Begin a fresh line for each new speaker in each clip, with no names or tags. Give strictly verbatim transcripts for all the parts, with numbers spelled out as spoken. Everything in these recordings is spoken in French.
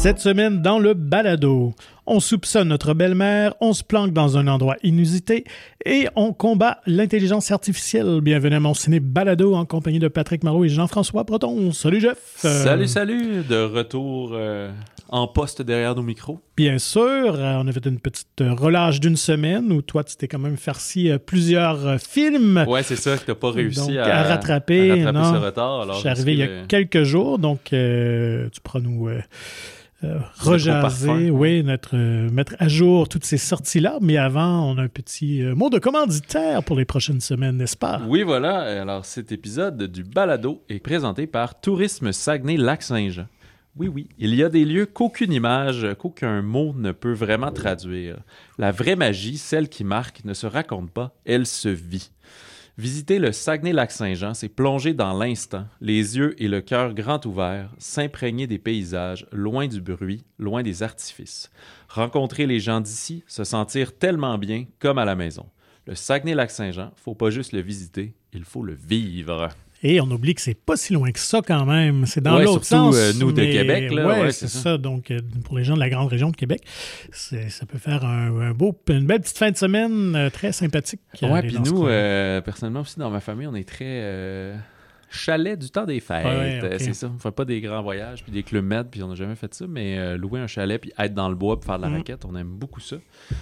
Cette semaine, dans le balado, on soupçonne notre belle-mère, on se planque dans un endroit inusité et on combat l'intelligence artificielle. Bienvenue à mon ciné balado en compagnie de Patrick Marot et Jean-François Breton. Salut Jeff! Euh...
Salut, salut! De retour euh, en poste derrière nos micros.
Bien sûr, euh, on a fait une petite euh, relâche d'une semaine où toi, tu t'es quand même farci euh, plusieurs euh, films.
Ouais, c'est ça, que t'as pas réussi
donc,
à,
à rattraper.
à rattraper
non,
ce retard. Alors,
je suis arrivé il y a
le...
quelques jours, donc euh, tu pourras nous... Euh, Euh, rejaser, oui, notre, euh, mettre à jour toutes ces sorties-là. Mais avant, on a un petit euh, mot de commanditaire pour les prochaines semaines, n'est-ce pas?
Oui, voilà. Alors, cet épisode du balado est présenté par Tourisme Saguenay-Lac-Saint-Jean. Oui, oui, il y a des lieux qu'aucune image, qu'aucun mot ne peut vraiment traduire. La vraie magie, celle qui marque, ne se raconte pas, elle se vit. Visiter le Saguenay-Lac-Saint-Jean, c'est plonger dans l'instant, les yeux et le cœur grand ouverts, s'imprégner des paysages, loin du bruit, loin des artifices. Rencontrer les gens d'ici, se sentir tellement bien comme à la maison. Le Saguenay-Lac-Saint-Jean, faut pas juste le visiter, il faut le vivre.
Et on oublie que c'est pas si loin que ça quand même. C'est dans
ouais,
l'autre
surtout,
sens.
Euh, nous de
mais...
Québec, là.
Ouais,
ouais,
c'est,
c'est
ça.
ça.
Donc, euh, pour les gens de la grande région de Québec, c'est, ça peut faire un, un beau, une belle petite fin de semaine euh, très sympathique.
Ouais, puis nous, euh, personnellement aussi, dans ma famille, on est très euh, chalet du temps des fêtes.
Ouais, okay.
C'est ça. On ne fait pas des grands voyages, puis des clubs med, puis on n'a jamais fait ça, mais euh, louer un chalet, puis être dans le bois, puis faire de la mm. raquette, on aime beaucoup ça.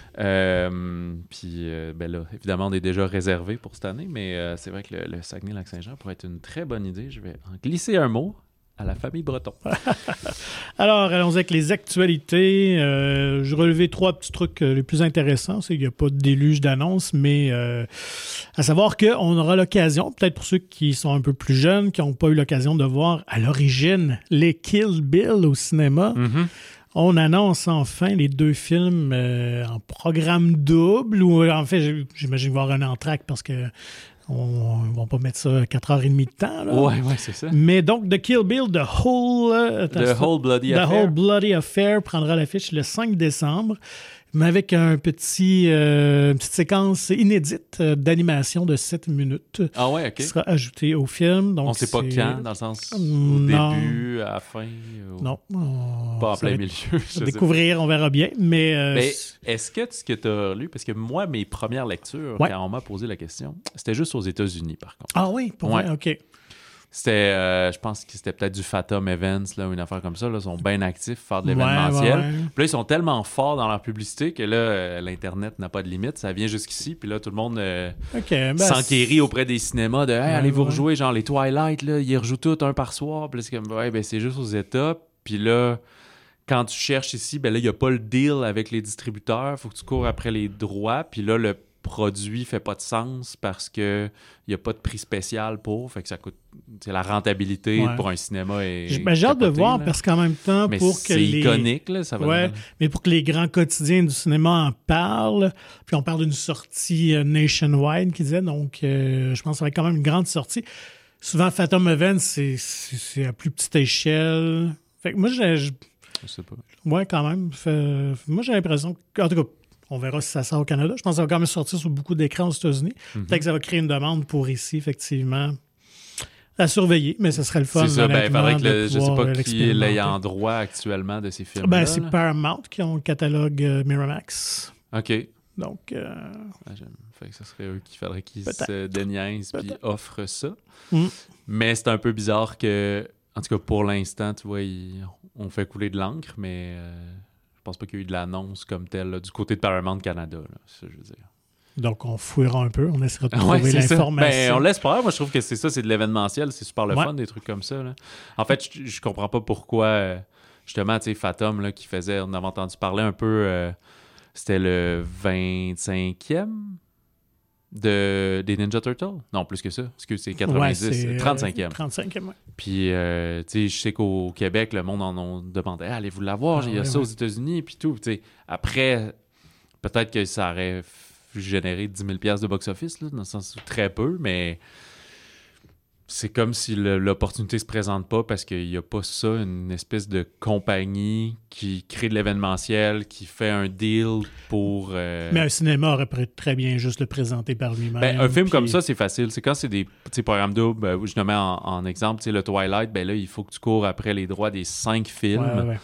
Euh, puis, euh, ben là, évidemment, on est déjà réservé pour cette année, mais euh, c'est vrai que le, le Saguenay-Lac-Saint-Jean pourrait être une très bonne idée. Je vais en glisser un mot à la famille Breton.
Alors, allons avec les actualités. Euh, je relevais trois petits trucs euh, les plus intéressants. C'est qu'il n'y a pas de déluge d'annonces, mais euh, à savoir qu'on aura l'occasion, peut-être pour ceux qui sont un peu plus jeunes, qui n'ont pas eu l'occasion de voir à l'origine les Kill Bill au cinéma.
Mm-hmm.
On annonce enfin les deux films euh, en programme double, ou en fait, j'imagine voir un entracte parce que on ne va pas mettre ça à quatre heures trente de temps. Là.
Ouais, ouais, c'est ça.
Mais donc, The Kill Bill, The Whole... Euh,
The Whole Bloody
The
Affair.
Whole Bloody Affair prendra l'affiche le cinq décembre, mais avec un petit, euh, une petite séquence inédite euh, d'animation de sept minutes.
Ah ouais, OK.
Qui sera ajoutée au film. Donc
on ne sait pas
c'est...
quand, dans le sens au
non.
début, à la fin? Ou...
Non. On...
Pas en plein milieu.
Découvrir, on verra bien. Mais, euh,
mais est-ce que ce que tu as lu, parce que moi, mes premières lectures, ouais. quand on m'a posé la question, c'était juste aux États-Unis, par contre.
Ah oui, pour
ouais.
vrai, OK.
C'était, euh, je pense que c'était peut-être du Fathom Events, là, ou une affaire comme ça. Là, ils sont bien actifs, faire de l'événementiel. Ouais, ouais, ouais. Puis là, ils sont tellement forts dans leur publicité que là, euh, l'Internet n'a pas de limite. Ça vient jusqu'ici. Puis là, tout le monde euh,
okay, ben
s'enquérit
c'est...
auprès des cinémas de hey,
ouais,
allez-vous
ouais.
rejouer, genre les Twilight, là, ils rejouent tout un par soir. Puis là, c'est comme, ouais, ben c'est juste aux États. Puis là, quand tu cherches ici, ben là, il n'y a pas le deal avec les distributeurs. Il faut que tu cours après les droits. Puis là, le produit fait pas de sens parce que il y a pas de prix spécial pour, fait que ça coûte, c'est la rentabilité ouais. pour un cinéma est
j'ai, ben, j'ai hâte de voir là. Parce qu'en même temps
mais
pour
c'est
que les
iconique là, ça va
ouais,
donner...
mais pour que les grands quotidiens du cinéma en parlent, puis on parle d'une sortie euh, nationwide qui disait donc euh, je pense que ça va être quand même une grande sortie. Souvent Fathom Events c'est, c'est, c'est à plus petite échelle. Fait que moi j'ai je,
je sais pas.
Ouais, quand même. Fait, moi j'ai l'impression que, en tout cas, on verra si ça sort au Canada. Je pense que ça va quand même sortir sur beaucoup d'écrans aux États-Unis. Mm-hmm. Peut-être que ça va créer une demande pour ici, effectivement, à surveiller, mais ce serait le fun.
C'est ça, ben, il faudrait que le,
je
sais pas qui est l'ayant droit actuellement de ces films-là.
Ben, c'est là. Paramount qui ont le catalogue euh, Miramax.
OK.
Donc, euh...
ah, j'aime. Fait que ce serait eux qu'il faudrait qu'ils
Peut-être.
se déniaisent et offrent ça.
Mm.
Mais c'est un peu bizarre que, en tout cas pour l'instant, tu vois, ils, on fait couler de l'encre, mais... Euh... Je pense pas qu'il y ait eu de l'annonce comme telle là, du côté de Paramount Canada, là, c'est ça que je veux dire.
Donc, on fouillera un peu, on essaiera de trouver
ouais,
l'information.
Ben, on l'espère. Moi, je trouve que c'est ça, c'est de l'événementiel, c'est super le
ouais.
fun, des trucs comme ça. Là. En fait, je, je comprends pas pourquoi, justement, tu sais, Fathom, là, qui faisait, on avait entendu parler un peu, euh, c'était le vingt-cinquième de, des Ninja Turtles? Non, plus que ça. Parce que c'est quatre-vingt-dix.
Ouais, c'est,
trente-cinquième.
Euh, trente-cinquième, oui.
Puis, euh, tu sais, je sais qu'au Québec, le monde en a demandé hey, « Allez-vous l'avoir? Ah, il y a ouais, ça ouais. aux États-Unis. » Puis tout. Tu sais, après, peut-être que ça aurait généré dix mille dollars de box-office, là, dans le sens très peu, mais... C'est comme si le, l'opportunité se présente pas parce qu'il n'y a pas ça, une espèce de compagnie qui crée de l'événementiel, qui fait un deal pour... Euh...
Mais un cinéma aurait pu très bien juste le présenter par lui-même.
Ben, un film
puis...
comme ça, c'est facile. C'est quand c'est des programmes doubles, ben, je le mets en, en exemple, le Twilight, ben là, il faut que tu cours après les droits des cinq films.
Ouais, ouais.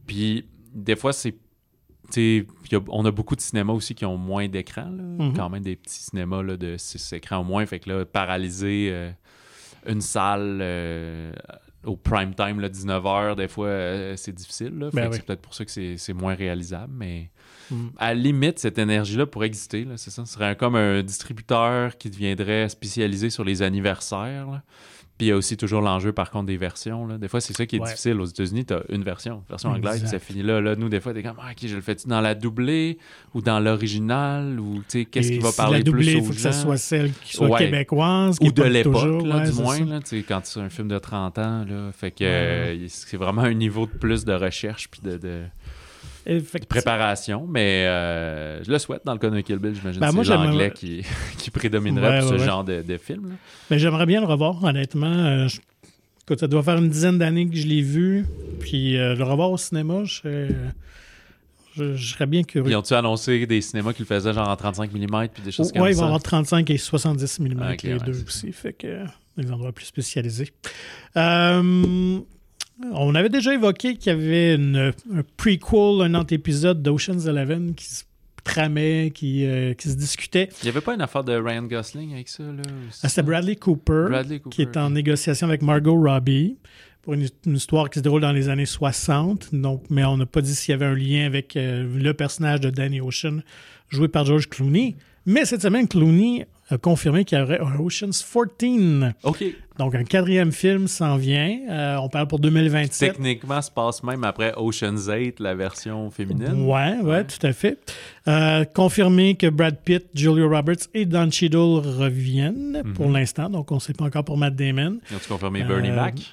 Puis, des fois, c'est... Y a, on a beaucoup de cinémas aussi qui ont moins d'écran, là. Mm-hmm. Quand même des petits cinémas là, de six écrans au moins. Fait que là, paralyser euh, une salle... Euh, au prime time, là, dix-neuf heures, des fois, euh, c'est difficile. Là. Ben oui. C'est peut-être pour ça que c'est, c'est moins réalisable, mais mm. à la limite, cette énergie-là pourrait exister. Là, c'est ça. Ce serait un, comme un distributeur qui deviendrait spécialisé sur les anniversaires. Là. Puis il y a aussi toujours l'enjeu, par contre, des versions. Là. Des fois, c'est ça qui est ouais. difficile. Aux États-Unis, tu as une version, version anglaise, puis ça finit là. Là, nous, des fois, t'es comme, ah, OK, je le fais-tu dans la doublée ou dans l'original ou qu'est-ce qui va parler la doublée, plus aux gens? Il faut
que ça soit celle qui soit ouais. québécoise.
Ou de l'époque,
toujours,
là,
ouais,
du moins. Là, quand c'est un film de trente ans. Là, fait que ouais. euh, c'est vraiment un niveau de plus de recherche puis de... de... de préparation, mais euh, je le souhaite dans le cas d'un Kill Bill, j'imagine ben que c'est moi, l'anglais qui, qui prédominerait ouais, pour ouais, ce ouais. genre de, de film. Là.
Mais j'aimerais bien le revoir, honnêtement. Euh, je... Écoute, ça doit faire une dizaine d'années que je l'ai vu, puis euh, le revoir au cinéma, je serais, je, je serais bien curieux.
Ils ont-tu annoncé des cinémas qui le faisaient genre en trente-cinq millimètres puis des choses oh, comme
ouais,
ça?
Oui, il va y avoir trente-cinq et soixante-dix millimètres, okay, les
ouais,
deux aussi, fait que euh, des endroits plus spécialisés. Euh... On avait déjà évoqué qu'il y avait une, un prequel, un antépisode d'Ocean's Eleven qui se tramait, qui, euh, qui se discutait.
Il n'y avait pas une affaire de Ryan Gosling avec ça? Là,
ah, c'était Bradley Cooper,
Bradley Cooper
qui est en négociation avec Margot Robbie pour une, une histoire qui se déroule dans les années soixante. Donc, mais on n'a pas dit s'il y avait un lien avec euh, le personnage de Danny Ocean, joué par George Clooney. Mais cette semaine, Clooney a confirmé qu'il y aurait un Ocean's quatorze.
OK.
Donc, un quatrième film s'en vient. Euh, on parle pour deux mille vingt-sept.
Techniquement, ça se passe même après Ocean's huit, la version féminine.
Oui, ouais, ouais, tout à fait. Euh, confirmé que Brad Pitt, Julia Roberts et Don Cheadle reviennent mm-hmm. pour l'instant. Donc, on ne sait pas encore pour Matt Damon.
Ils ont-tu confirmé Bernie euh... Mac?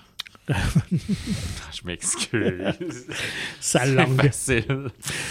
Je m'excuse.
Ça langue.
C'est facile.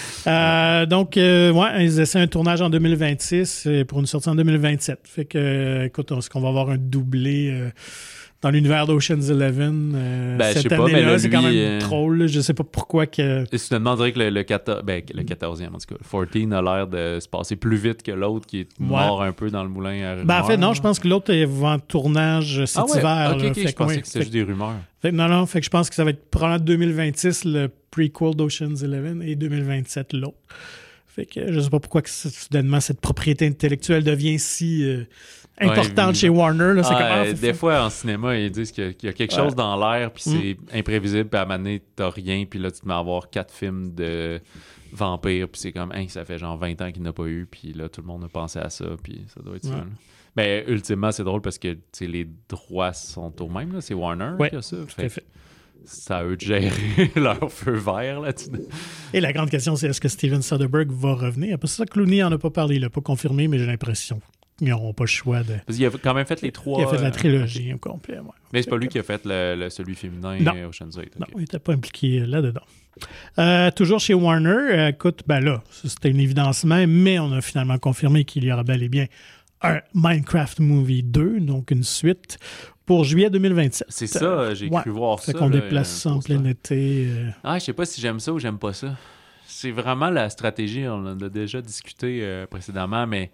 Euh, donc, euh, ouais, ils essaient un tournage en deux mille vingt-six pour une sortie en deux mille vingt-sept. Fait que, euh, écoute, est-ce qu'on va avoir un doublé euh, dans l'univers d'Ocean's Eleven euh,
ben,
cette
année-là?
Pas, là, c'est
lui,
quand même
euh...
drôle. Je sais pas pourquoi que...
Et soudainement, on dirait que le, le, quatorze, ben, le quatorzième, en tout cas, quatorze a l'air de se passer plus vite que l'autre qui est mort ouais. un peu dans le moulin à rumeurs.
Ben, en fait, non, je pense que l'autre est en tournage cet
ah ouais?
hiver.
OK,
là,
OK,
fait
je pensais
oui,
que c'était juste des rumeurs.
Fait, non, non, fait que je pense que ça va être probablement deux mille vingt-six, le prequel d'Ocean's Eleven, et deux mille vingt-sept, l'autre. Fait que je sais pas pourquoi que soudainement cette propriété intellectuelle devient si euh, importante ouais, chez Warner. Là, c'est
ah,
comment,
euh, des fois, en cinéma, ils disent qu'il y a, qu'il y a quelque ouais. chose dans l'air, puis c'est mm. imprévisible, puis à un moment donné, t'as rien, puis là, tu te mets à avoir quatre films de vampires, puis c'est comme, hein, ça fait genre vingt ans qu'il n'a pas eu, puis là, tout le monde a pensé à ça, puis ça doit être ouais. ça. Là. Mais ultimement, c'est drôle parce que les droits sont au même, là. C'est Warner
ouais,
qui a ça.
Tout à fait.
C'est à eux de gérer leur feu vert. Là.
Et la grande question, c'est est-ce que Steven Soderbergh va revenir? Après ça, Clooney n'en a pas parlé, il n'a pas confirmé, mais j'ai l'impression qu'ils n'auront pas le choix de...
Parce qu'il a quand même fait les trois...
Il a fait la trilogie euh... au complet. Ouais.
Mais c'est pas lui qui a fait le, le, celui féminin
non.
Ocean's huit. Okay.
Non, il n'était pas impliqué là-dedans. Euh, toujours chez Warner, euh, écoute, ben là, c'était une évidence même, mais on a finalement confirmé qu'il y aura bel et bien un Minecraft Movie deux, donc une suite, pour juillet deux mille vingt-sept.
C'est ça, j'ai ouais. cru voir ça.
C'est qu'on déplace ça en plein été. Euh...
Ah, je sais pas si j'aime ça ou j'aime pas ça. C'est vraiment la stratégie, on en a déjà discuté euh, précédemment, mais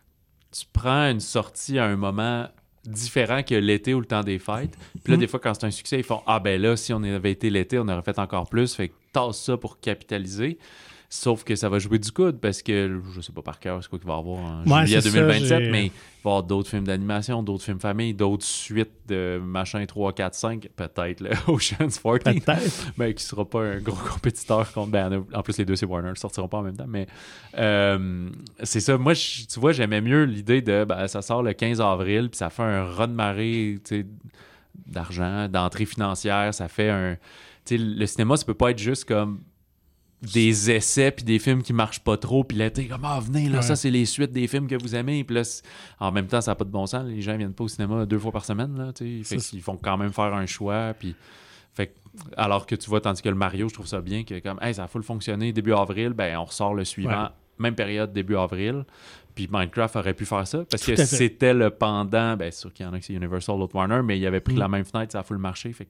tu prends une sortie à un moment différent que l'été ou le temps des fêtes. Puis là, mm. des fois, quand c'est un succès, ils font « Ah ben là, si on avait été l'été, on aurait fait encore plus. » Fait que tasse ça pour capitaliser. Sauf que ça va jouer du coude parce que, je sais pas par cœur, c'est quoi qu'il va y avoir en
ouais,
juillet deux mille vingt-sept,
ça,
mais il va y avoir d'autres films d'animation, d'autres films famille, d'autres suites de machin trois, quatre, cinq, peut-être le Ocean's quatorze.
Peut-être.
Mais qui sera pas un gros compétiteur contre... Ben, en plus, les deux, c'est Warner, ils sortiront pas en même temps, mais euh, c'est ça. Moi, je, tu vois, j'aimais mieux l'idée de, ben, ça sort le quinze avril, puis ça fait un raz-de-marée, tu sais, d'argent, d'entrée financière, ça fait un... Tu sais, le cinéma, ça peut pas être juste comme... des essais puis des films qui marchent pas trop puis là t'es comme ah venez là ouais. ça c'est les suites des films que vous aimez puis là en même temps ça n'a pas de bon sens, les gens viennent pas au cinéma deux fois par semaine là tu sais, fait qu'ils font quand même faire un choix puis fait alors que tu vois tandis que le Mario je trouve ça bien que comme hey ça a full fonctionné début avril ben on ressort le suivant ouais. même période début avril puis Minecraft aurait pu faire ça parce Tout que c'était le pendant ben c'est sûr qu'il y en a que c'est Universal l'autre Warner mais il avait pris mm. la même fenêtre ça a full marché fait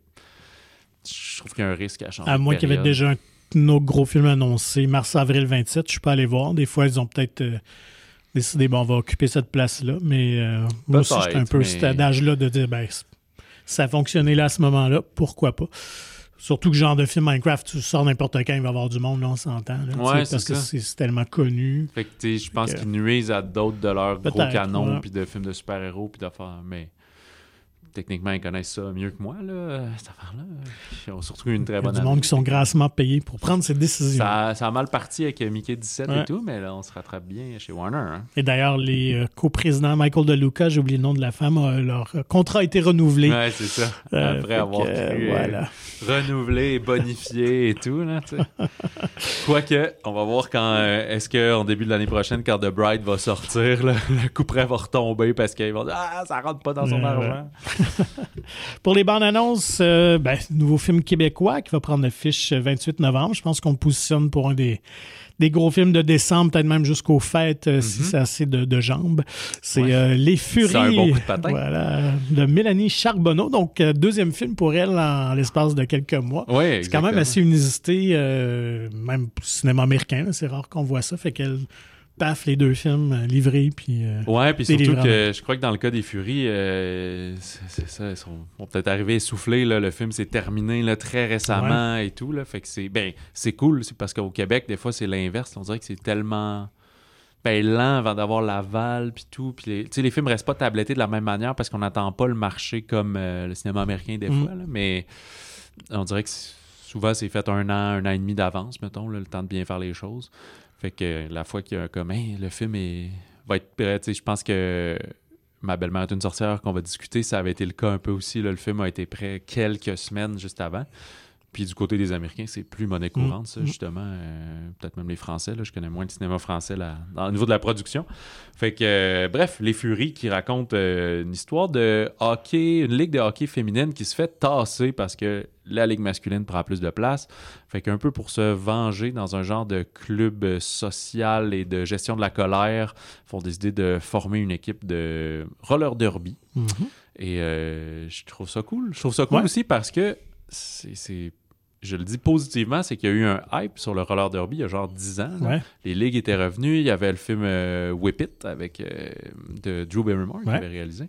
je trouve qu'il y a un risque à changer
à moins qu'il y avait déjà un nos gros films annoncés, mars-avril vingt-sept, je suis pas allé voir. Des fois, ils ont peut-être euh, décidé, bon, on va occuper cette place-là, mais euh, moi aussi, j'étais un peu mais... cet adage-là de dire, ben, ça a fonctionné là à ce moment-là, pourquoi pas? Surtout que genre de film Minecraft, tu sors n'importe quand, il va y avoir du monde, là, on s'entend. Là,
ouais,
c'est parce
ça.
que c'est, c'est tellement connu.
Fait que, tu sais, je pense
que...
qu'ils nuisent à d'autres de leurs gros
Peut-être,
canons,
ouais.
puis de films de super-héros, puis d'affaires. Mais techniquement, ils connaissent ça mieux que moi, là, cette affaire-là. Ils ont surtout eu une très
Il y a
bonne
du
année.
monde qui sont grassement payés pour prendre ces décisions.
Ça, ça a mal parti avec Mickey dix-sept
Ouais.
et tout, mais là, on se rattrape bien chez Warner. Hein.
Et d'ailleurs, les euh, coprésidents Michael DeLuca, j'ai oublié le nom de la femme, euh, leur euh, contrat a été renouvelé.
Ouais, c'est ça.
Euh,
Après
fait
avoir
que, euh,
cru,
voilà.
euh, renouvelé, bonifié et tout, là, tu sais. Quoique, on va voir quand, euh, est-ce qu'en début de l'année prochaine, quand The Bride va sortir, là, le coup près va retomber parce qu'ils vont dire « Ah, ça rentre pas dans son
Ouais,
argent. »
Pour les bandes annonces, euh, ben, nouveau film québécois qui va prendre l'affiche vingt-huit novembre. Je pense qu'on le positionne pour un des, des gros films de décembre, peut-être même jusqu'aux fêtes, euh, mm-hmm. si c'est assez de, de jambes. C'est ouais. euh, Les Furies.
C'est un bon coup de patin.
Voilà, de Mélanie Charbonneau. Donc, euh, deuxième film pour elle en l'espace de quelques mois.
Oui,
c'est quand même assez inusité, euh, même pour le cinéma américain. Là, c'est rare qu'on voit ça. Fait qu'elle... paf, les deux films euh, livrés. Puis, euh,
ouais, puis surtout que je crois que dans le cas des Furies, euh, c'est, c'est ça, ils sont, vont peut-être arriver essoufflés. Là, le film s'est terminé là, très récemment ouais. et tout. Là, fait que c'est, ben, c'est cool, c'est parce qu'au Québec, des fois, c'est l'inverse. On dirait que c'est tellement ben, lent avant d'avoir l'aval, puis tout. Puis les, les films restent pas tablettés de la même manière parce qu'on n'attend pas le marché comme euh, le cinéma américain des mm. fois. Là, mais on dirait que souvent, c'est fait un an, un an et demi d'avance, mettons, là, le temps de bien faire les choses. Fait que la fois qu'il y a un comme hey, le film est... va être prêt, je pense que Ma belle-mère est une sorcière qu'on va discuter, ça avait été le cas un peu aussi. Là, le film a été prêt quelques semaines juste avant. Puis du côté des Américains, c'est plus monnaie courante, ça, justement. Euh, peut-être même les Français, là, je connais moins le cinéma français là, au niveau de la production. Fait que, euh, bref, Les Furies qui racontent euh, une histoire de hockey, une ligue de hockey féminine qui se fait tasser parce que la ligue masculine prend plus de place. Fait qu'un peu pour se venger dans un genre de club social et de gestion de la colère, ils font décider de former une équipe de roller derby. Mm-hmm. Et euh, je trouve ça cool. Je trouve ça cool ouais. aussi parce que c'est... c'est je le dis positivement, c'est qu'il y a eu un hype sur le roller derby il y a genre dix ans. Ouais. Les ligues étaient revenues. Il y avait le film euh, Whip It avec, euh, de Drew Barrymore ouais. qui avait réalisé.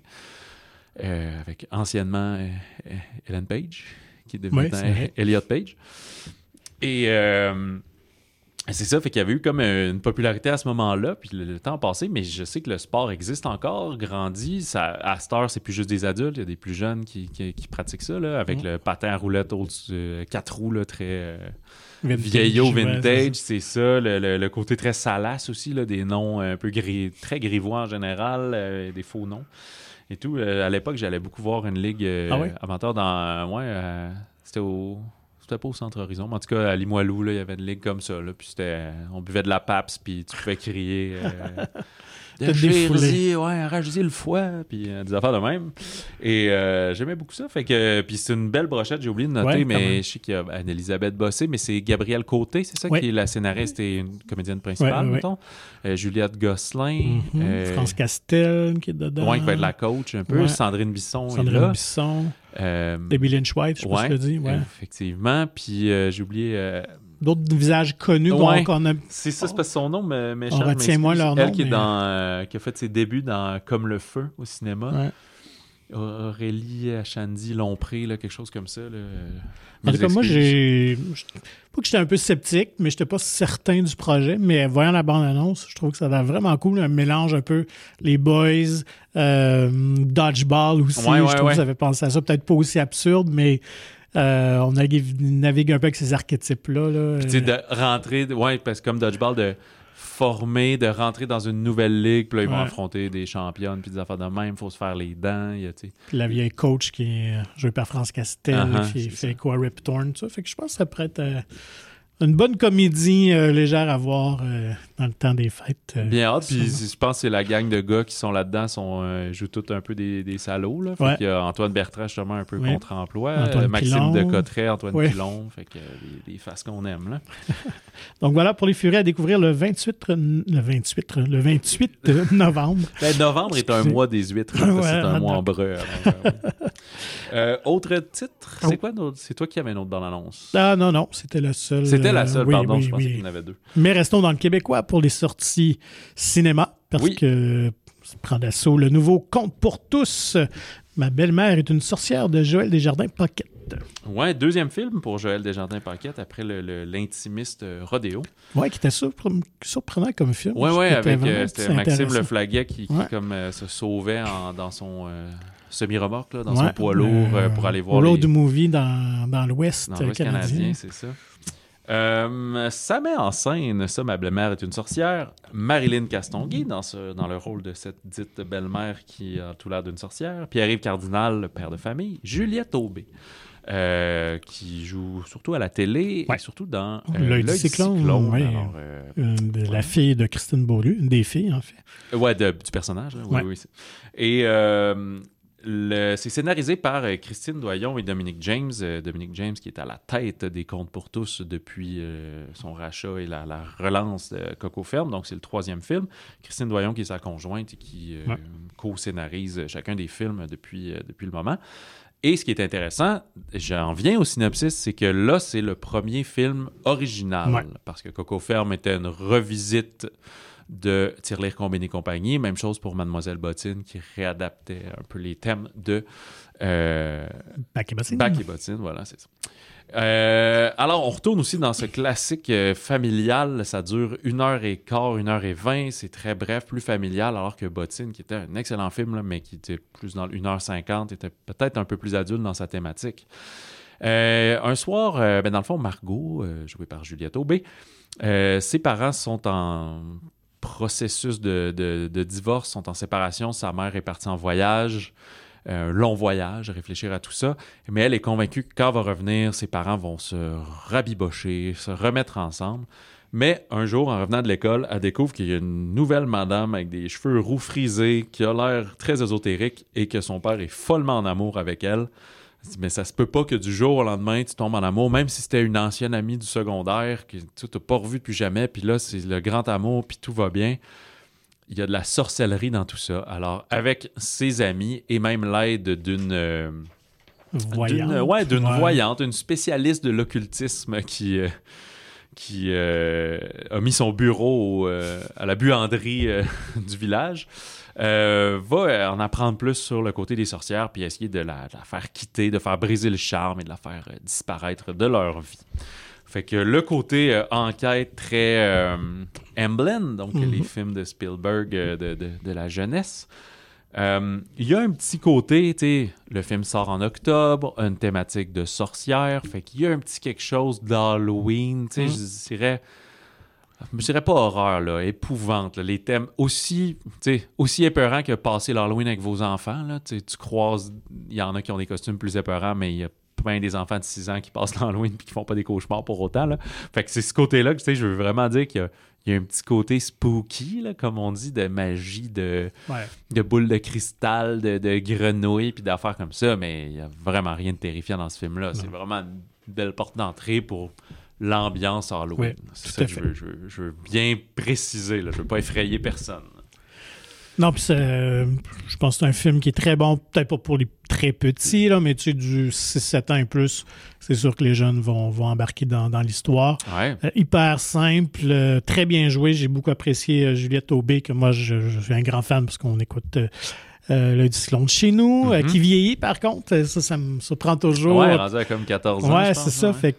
Euh, avec anciennement euh, Ellen Page, qui est devenue ouais, Elliot Page. Et euh, c'est ça, fait qu'il y avait eu comme une popularité à ce moment-là, puis le, le temps a passé, mais je sais que le sport existe encore, grandit. Ça, à cette heure, c'est plus juste des adultes, il y a des plus jeunes qui, qui, qui pratiquent ça, là, avec mmh. le patin à roulettes aux euh, quatre roues, là, très euh, vintage, vieillot, vintage, ouais, c'est ça. C'est ça le, le, le côté très salace aussi, là, des noms un peu gris, très grivois en général, euh, des faux noms et tout. Euh, à l'époque, j'allais beaucoup voir une ligue euh, ah oui? amateur dans... Ouais, euh, c'était au... C'était pas au Centre Horizon, mais en tout cas, à Limoilou, là, il y avait une ligue comme ça. Là, puis c'était, on buvait de la Pabst, puis tu pouvais crier euh, « Déchirez-y, ouais, arrachez-y le foie », puis euh, des affaires de même. Et euh, j'aimais beaucoup ça. Fait que, puis c'est une belle brochette, j'ai oublié de noter, ouais, mais je sais qu'il y a Anne-Elisabeth Bossé, mais c'est Gabrielle Côté, c'est ça, ouais. qui est la scénariste et une comédienne principale, ouais, ouais, mettons. Ouais. Euh, Juliette Gosselin.
Mm-hmm. Euh, France Castel, qui est dedans.
Ouais, qui va être la coach un peu. Ouais. Sandrine Bisson
Sandrine
est là.
Bisson.
Euh,
Debbie Lynch White, je sais pas si je le dis. Ouais.
Effectivement. Puis euh, j'ai oublié... Euh...
D'autres visages connus ouais. qu'on a...
C'est ça, c'est parce que son nom m'échappe.
On retient-moi leur nom.
Elle qui, est
mais...
dans, euh, qui a fait ses débuts dans Comme le feu au cinéma.
Ouais.
Aurélie Achandi Lompré, là, quelque chose comme ça. Là.
En tout cas, moi, j'ai... Pas que j'étais un peu sceptique, mais j'étais pas certain du projet. Mais voyant la bande-annonce, je trouve que ça a l'air vraiment cool. Un mélange un peu les boys, euh, dodgeball aussi.
Ouais, ouais,
je trouve
ouais.
que ça fait penser à ça. Peut-être pas aussi absurde, mais... Euh, on navigue un peu avec ces archétypes-là. Là.
Puis tu sais, de rentrer, ouais, parce que comme Dodgeball, de former, de rentrer dans une nouvelle ligue, puis là, ils vont ouais. affronter des championnes, puis des affaires de même, il faut se faire les dents. Il y a, puis
la vieille coach qui est jouée par France Castel, uh-huh, qui fait quoi, Rip Torn, tout ça. Fait que je pense que ça pourrait être euh, une bonne comédie euh, légère à voir euh, dans le temps des fêtes. Euh,
Bien hâte, puis je pense que c'est la gang de gars qui sont là-dedans, sont, euh, jouent tous un peu des, des salauds. Là. Fait ouais. qu'il y a Antoine Bertrand, justement, un peu ouais. contre-emploi. Euh, Maxime Pilon. Decottret, Antoine ouais. Pilon. Fait que des, des faces qu'on aime. Là.
Donc voilà pour les Furies à découvrir le vingt-huit, le vingt-huit, le vingt-huit novembre.
Ben, novembre est un mois des huîtres. Ouais, c'est un mois en breu. euh, autre titre, c'est oh. quoi? C'est toi qui avais une autre dans l'annonce?
Ah non, non, c'était le seul.
C'était la seule,
oui,
pardon,
oui,
je pensais
oui.
qu'il y en avait deux.
Mais restons dans le québécois pour les sorties cinéma, parce oui. que ça prend d'assaut le nouveau Conte pour tous. Ma belle-mère est une sorcière de Joël Desjardins Pocket. Paquette.
Ouais, deuxième film pour Joël Desjardins-Paquette après le, le, l'intimiste euh, Rodéo.
Ouais, qui était surpre- surprenant comme film.
Ouais, ouais, avec euh, c'était Maxime
intéressant.
Leflaguet qui, qui
Ouais.
comme euh, se sauvait en, dans son euh, semi-remorque, là, dans
Ouais,
son poids lourd euh, pour aller voir
Road
les...
movie dans, dans l'Ouest
dans l'Ouest
canadien.
canadien, c'est ça. Euh, ça met en scène, ça, ma belle-mère est une sorcière, Marilyn Castonguay dans, ce, dans le rôle de cette dite belle-mère qui a tout l'air d'une sorcière, Pierre-Yves Cardinal, le père de famille, Juliette Aubé, euh, qui joue surtout à la télé
Ouais.
et surtout dans euh,
L'œil du
L'œil du
cyclone,
cyclone.
ouais.
Alors, euh,
Une de-
ouais.
La fille de Christine Beaulieu, une des filles, en fait.
Ouais, de- du personnage. Là. Oui,
Ouais.
oui. C'est... Et euh, le, c'est scénarisé par euh, Christine Doyon et Dominique James. Euh, Dominique James qui est à la tête des Contes pour tous depuis euh, son rachat et la, la relance de Coco Ferme. Donc, c'est le troisième film. Christine Doyon qui est sa conjointe et qui euh,
Ouais.
co-scénarise chacun des films depuis, euh, depuis le moment. Et ce qui est intéressant, j'en viens au synopsis, c'est que là, c'est le premier film original.
Ouais.
Parce que Coco Ferme était une revisite de Tirelire Combini Compagnie. Même chose pour Mademoiselle Bottine qui réadaptait un peu les thèmes de euh,
Bac et Bottine.
Bac et Bottine. Voilà, c'est ça. Euh, alors, on retourne aussi dans ce classique euh, familial. Ça dure une heure et quart, une heure et vingt. C'est très bref, plus familial, alors que Bottine, qui était un excellent film, là, mais qui était plus dans une heure cinquante, était peut-être un peu plus adulte dans sa thématique. Euh, un soir, euh, ben dans le fond, Margot, euh, jouée par Juliette Aubé, euh, ses parents sont en processus de, de, de divorce, sont en séparation. Sa mère est partie en voyage, un long voyage, réfléchir à tout ça. Mais elle est convaincue que quand elle va revenir, ses parents vont se rabibocher, se remettre ensemble. Mais un jour, en revenant de l'école, elle découvre qu'il y a une nouvelle madame avec des cheveux roux frisés qui a l'air très ésotérique et que son père est follement en amour avec elle. Elle dit, mais ça se peut pas que du jour au lendemain, tu tombes en amour, même si c'était une ancienne amie du secondaire que tu n'as pas revue depuis jamais, puis là, c'est le grand amour, puis tout va bien. Il y a de la sorcellerie dans tout ça. Alors, avec ses amis et même l'aide d'une... euh,
Voyante.
D'une, ouais, d'une
Ouais.
voyante, une spécialiste de l'occultisme qui, euh, qui euh, a mis son bureau au, euh, à la buanderie euh, du village, euh, va en apprendre plus sur le côté des sorcières puis essayer de la, de la faire quitter, de faire briser le charme et de la faire euh, disparaître de leur vie. Fait que le côté euh, enquête très euh, Amblin, donc
Mhm.
les films de Spielberg euh, de, de, de la jeunesse, euh, il y a un petit côté, tu sais, le film sort en octobre, une thématique de sorcière, fait qu'il y a un petit quelque chose d'Halloween, tu sais,
Mhm.
je dirais, je dirais pas horreur, là, épouvante, là, les thèmes aussi, tu sais, aussi épeurants que passer l'Halloween avec vos enfants, là, tu sais, tu croises, il y en a qui ont des costumes plus épeurants, mais il y a plein des enfants de six ans qui passent l'Halloween et qui font pas des cauchemars pour autant, là. Fait que c'est ce côté-là que, tu sais, je veux vraiment dire qu'il y a Il y a un petit côté spooky, là, comme on dit, de magie, de,
Ouais.
de boules de cristal, de, de grenouilles, puis d'affaires comme ça, mais il n'y a vraiment rien de terrifiant dans ce film-là. C'est vraiment une belle porte d'entrée pour l'ambiance Halloween.
Oui,
c'est
tout
ça
à
que je
fait.
veux, je, veux, je veux bien préciser. Là. Je veux pas effrayer personne.
Non, puis c'est, euh, je pense que c'est un film qui est très bon, peut-être pas pour les très petits, là, mais tu sais, du six sept ans et plus, c'est sûr que les jeunes vont, vont embarquer dans, dans l'histoire.
Ouais.
Euh, hyper simple, euh, très bien joué. J'ai beaucoup apprécié euh, Juliette Aubé, que moi, je, je suis un grand fan parce qu'on écoute euh, euh, le Cyclone chez nous, euh,
Mhm.
qui vieillit, par contre. Ça, ça me surprend toujours.
Ouais, rendu à comme quatorze ans.
Ouais,
je pense,
c'est ça.
ouais.
Fait que,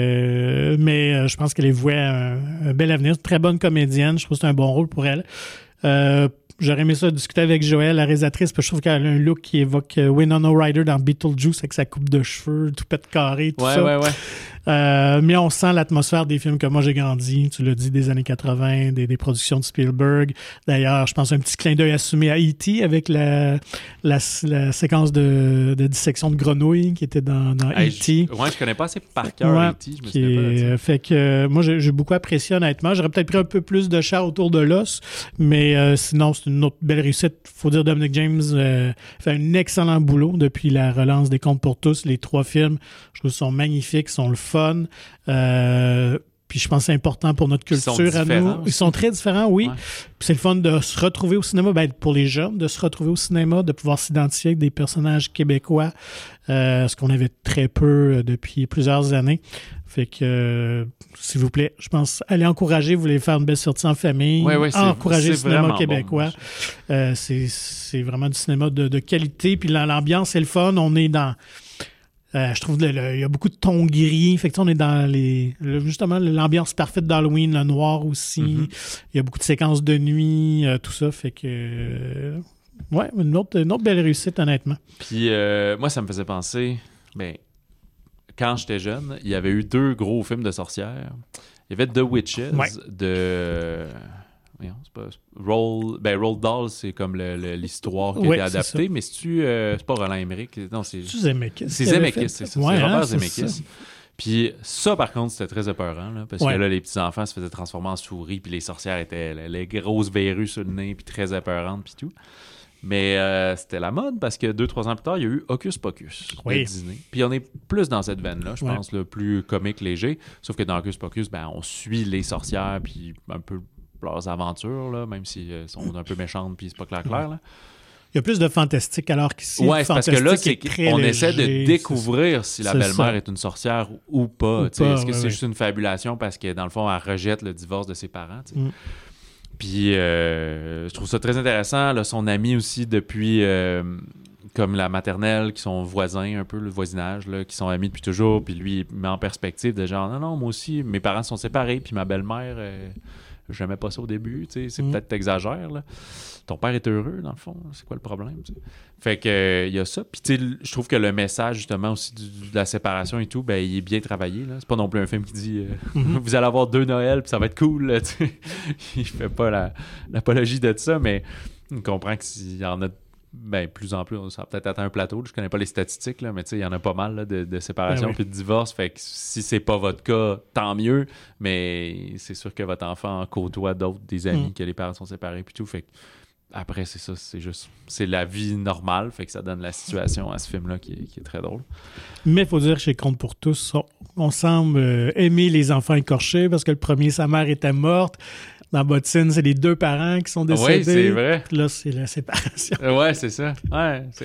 euh, mais euh, je pense qu'elle est vouée à un, un bel avenir. Très bonne comédienne. Je trouve que c'est un bon rôle pour elle. Euh, J'aurais aimé ça discuter avec Joël, la réalisatrice, parce que je trouve qu'elle a un look qui évoque euh, Winona Ryder dans Beetlejuice avec sa coupe de cheveux, tout pète carré, tout
Ouais,
ça.
ouais, ouais.
Euh, mais on sent l'atmosphère des films que moi j'ai grandi, tu l'as dit, des années quatre-vingts, des, des productions de Spielberg. D'ailleurs, je pense un petit clin d'œil assumé à E T avec la, la, la séquence de, de dissection de grenouilles qui était dans, dans
Hey,
E T.
je- Ouais, je connais pas assez par cœur
Ouais,
E T, je me
qui
souviens pas de
est-
ça.
fait que euh, moi j'ai j'ai beaucoup apprécié honnêtement. J'aurais peut-être pris un peu plus de chair autour de l'os, mais euh, sinon c'est une autre belle réussite. Faut dire Dominic James euh, fait un excellent boulot depuis la relance des Contes pour tous. Les trois films, je trouve, sont magnifiques, sont le fun. Euh, puis je pense que c'est important pour notre
Ils sont
culture à nous.
différents
Ils sont très différents, oui.
Ouais.
Puis c'est le fun de se retrouver au cinéma, ben, pour les jeunes, de se retrouver au cinéma, de pouvoir s'identifier avec des personnages québécois, euh, ce qu'on avait très peu euh, depuis plusieurs années. Fait que, euh, s'il vous plaît, je pense, allez encourager, vous voulez faire une belle sortie en famille,
Ouais, ouais, c'est-
encourager le
c'est
cinéma
vraiment
québécois.
bon.
Euh, c'est, c'est vraiment du cinéma de, de qualité, puis la- l'ambiance est le fun, on est dans... Euh, je trouve qu'il y a beaucoup de tons gris. Fait que, on est dans les le, justement l'ambiance parfaite d'Halloween, le noir aussi. Mm-hmm. Il y a beaucoup de séquences de nuit, euh, tout ça. Fait que euh, ouais, une autre, une autre belle réussite, honnêtement.
Puis euh, moi, ça me faisait penser, ben, quand j'étais jeune, il y avait eu deux gros films de sorcières. Il y avait The Witches
ouais.
de... Voyons, c'est pas... Roll... Ben, Roald Dahl, c'est comme le, le, l'histoire qui a
ouais,
été adaptée, mais c'est-tu... Euh, c'est pas Roland Emmerich. Non, c'est...
C'est Zemeckis.
C'est Zemeckis, c'est ça.
Ouais,
c'est Robert
hein,
Zemeckis.
c'est
Puis ça, par contre, c'était très épeurant, là, parce
ouais.
que là, les petits-enfants se faisaient transformer en souris, puis les sorcières étaient les, les grosses verrues sur le nez, puis très épeurantes, puis tout. Mais euh, c'était la mode, parce que deux, trois ans plus tard, il y a eu Hocus Pocus
oui.
de Disney. Puis on est plus dans cette veine-là, je
ouais.
pense, le plus comique, léger. Sauf que dans Hocus Pocus, ben, on suit les sorcières, puis un peu leurs aventures, là, même si elles sont un peu méchantes, puis c'est pas clair clair, là.
Il y a plus de fantastique, alors qu'ici,
ouais, c'est parce que là, c'est
qu'on
essaie de découvrir si la belle-mère
ça.
est une sorcière ou pas.
Ou
pas Est-ce que
ouais,
c'est
ouais.
juste une fabulation parce que, dans le fond, elle rejette le divorce de ses parents?
Mm.
Puis, euh, je trouve ça très intéressant. Là, son ami aussi, depuis euh, comme la maternelle, qui sont voisins, un peu le voisinage, là, qui sont amis depuis toujours. Puis lui, il met en perspective de genre, non, non, moi aussi, mes parents sont séparés, puis ma belle-mère... Euh, j'aimais pas ça au début, tu sais, c'est mm. peut-être t'exagères, là. Ton père est heureux, dans le fond, c'est quoi le problème, t'sais? Fait que, il euh, y a ça, puis tu sais, je trouve que le message, justement, aussi du, de la séparation et tout, ben, il est bien travaillé, là. C'est pas non plus un film qui dit, euh, mm-hmm. vous allez avoir deux Noëls, puis ça va être cool, là, tu sais. Il fait pas la, l'apologie de ça, mais on comprend qu'il y en a ben, plus en plus, ça va peut-être atteint un plateau. Je connais pas les statistiques, là, mais tu sais, il y en a pas mal là, de, de séparation
ben oui.
puis de divorce. Fait que si c'est pas votre cas, tant mieux. Mais c'est sûr que votre enfant côtoie d'autres, des amis, mm. que les parents sont séparés puis tout. Fait que après, c'est ça, c'est juste... C'est la vie normale, fait que ça donne la situation à ce film-là qui est, qui est très drôle.
Mais il faut dire, chez Compte pour tous, on, on semble euh, aimer les enfants écorchés parce que le premier, sa mère était morte. Dans Bottine, c'est les deux parents qui sont décédés.
Oui, c'est vrai.
Là, c'est la séparation.
Ouais, c'est ça. Ouais, c'est...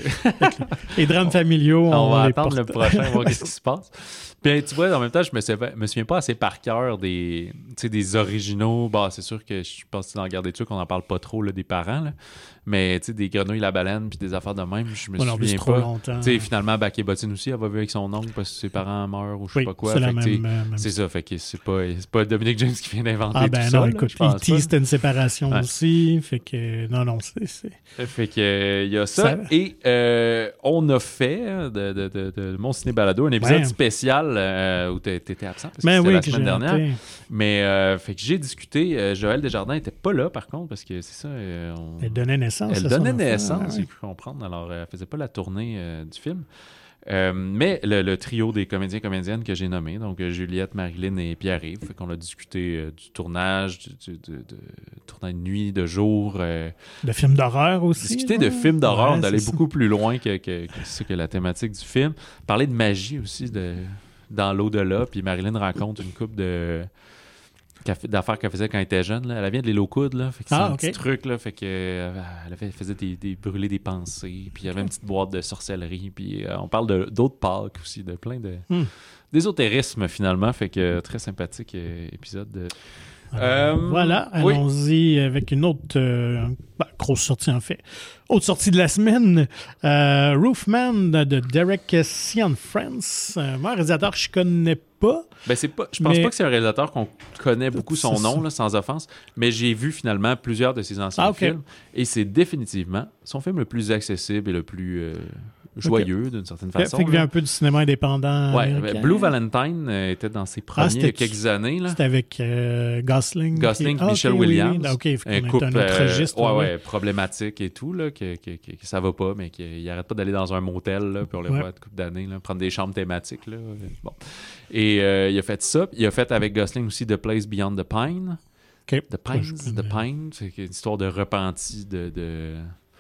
les drames familiaux, on,
on va
les
attendre
porte.
le prochain, voir ce qui se passe. Puis tu vois, en même temps, je me souviens, me souviens pas assez par cœur des, des originaux. Bah, c'est sûr que je pense que dans Garder dessus qu'on n'en parle pas trop là, des parents. Là. Mais des Grenouilles la baleine puis des affaires de même, je me
ouais,
souviens
trop
pas.
Longtemps.
T'sais, finalement, Baké Bottine aussi, elle va vivre avec son oncle parce que ses parents meurent ou je sais
oui,
pas quoi.
C'est,
fait
la
que,
même, même
c'est ça, fait que c'est pas, c'est pas Dominique James qui vient d'inventer
ah,
tout
ben
ça.
non,
là,
écoute,
E T
c'était une séparation ouais. aussi. Fait que non, non, c'est. c'est...
Fait que il euh, y a ça. ça... Et euh, on a fait de, de, de, de Mon Ciné Balado un épisode ouais. spécial euh, où t'étais absent parce que
ben
c'était
oui,
la semaine dernière.
Été.
Mais euh, fait que j'ai discuté. Euh, Joël Desjardins était pas là par contre parce que c'est ça. Euh, on...
Elle donnait naissance.
Elle donnait naissance, j'ai pu comprendre. Alors, elle faisait pas la tournée euh, du film. Euh, mais le, le trio des comédiens et comédiennes que j'ai nommés, donc euh, Juliette, Marilyn et Pierre-Yves, fait qu'on a discuté euh, du tournage, du, du de, de, tournage de nuit, de jour. Euh,
de films d'horreur aussi.
Discuter
ouais.
de films d'horreur,
ouais,
d'aller
ça.
beaucoup plus loin que, que, que, que la thématique du film. Parler de magie aussi de, dans l'au-delà. Puis Marilyn raconte une couple de... d'affaires qu'elle faisait quand elle était jeune. Là. Elle vient de l'île aux coudes. Là. Fait que c'est
ah,
un
okay.
petit truc. Là. Fait que, euh, elle avait, faisait des, des, brûler des pensées. Puis il y avait une petite boîte de sorcellerie. Puis euh, on parle de, d'autres Pâques aussi, de plein de... Hmm. d'ésotérisme finalement. Fait que très sympathique euh, épisode. De...
Euh, voilà,
oui.
allons-y avec une autre euh, bah, grosse sortie en fait. Autre sortie de la semaine, euh, Roofman de Derek Cianfrance. Euh, moi, un réalisateur que je connais pas.
Ben c'est pas, je pense
mais...
pas que c'est un réalisateur qu'on connaît beaucoup son nom, là, sans offense, mais j'ai vu finalement plusieurs de ses anciens
ah, okay.
films et c'est définitivement son film le plus accessible et le plus euh, joyeux okay. d'une certaine façon.
Fait qu'il vient un peu du cinéma indépendant.
Ouais, ben, Blue Valentine euh, était dans ses premiers ah, il y a quelques années. Là.
C'était avec euh, Gosling.
Gosling et Michelle
okay,
Williams.
Oui, okay,
un couple un autre registre, euh, ouais, ouais, problématique et tout, là, que, que, que, que ça va pas, mais qu'il arrête pas d'aller dans un motel, là, puis on les ouais. voit une couple d'années, là, prendre des chambres thématiques. Là. Bon. Et euh, il a fait ça. Il a fait avec Gosling aussi The Place Beyond the Pine.
Okay.
The Pines, The Pine, c'est une histoire de repenti de... de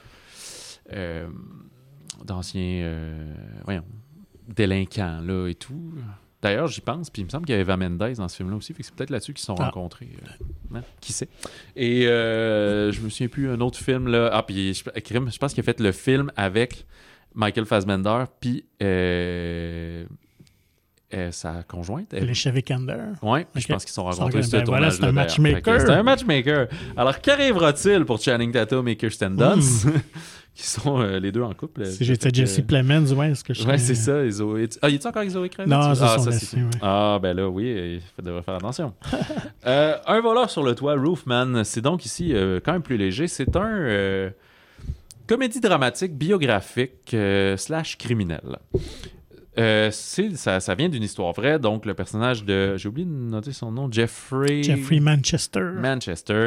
euh, d'anciens euh, voyons, délinquants là et tout. D'ailleurs, j'y pense, puis il me semble qu'il y avait Eva Mendes dans ce film-là aussi, fait que c'est peut-être là-dessus qu'ils se sont ah. rencontrés. Euh, hein? Qui sait? Et euh, je me souviens plus un autre film là. Ah, puis je, je pense qu'il a fait le film avec Michael Fassbender, puis euh, euh, sa conjointe.
Alicia Vikander.
Oui, okay. Je pense qu'ils se sont rencontrés sur
ben
ce
voilà,
tournage-là.
C'est un matchmaker.
C'est un matchmaker. Alors, qu'arrivera-t-il pour Channing Tatum et Kirsten Dunst? Mm. qui sont euh, les deux en couple.
Si j'étais Jesse que... Plemons, ouais, est-ce que je
Ouais, c'est ça. Zoé... Ah, y a-tu encore avec Zoé Kravitz?
Non,
ah,
ça,
c'est
ouais.
Ah, ben là, oui, il devrait faire attention. euh, un voleur sur le toit, Roofman, c'est donc ici euh, quand même plus léger. C'est un euh, comédie dramatique biographique euh, slash criminel. Euh, c'est, ça, ça vient d'une histoire vraie, donc le personnage de... J'ai oublié de noter son nom, Jeffrey...
Jeffrey Manchester.
Manchester.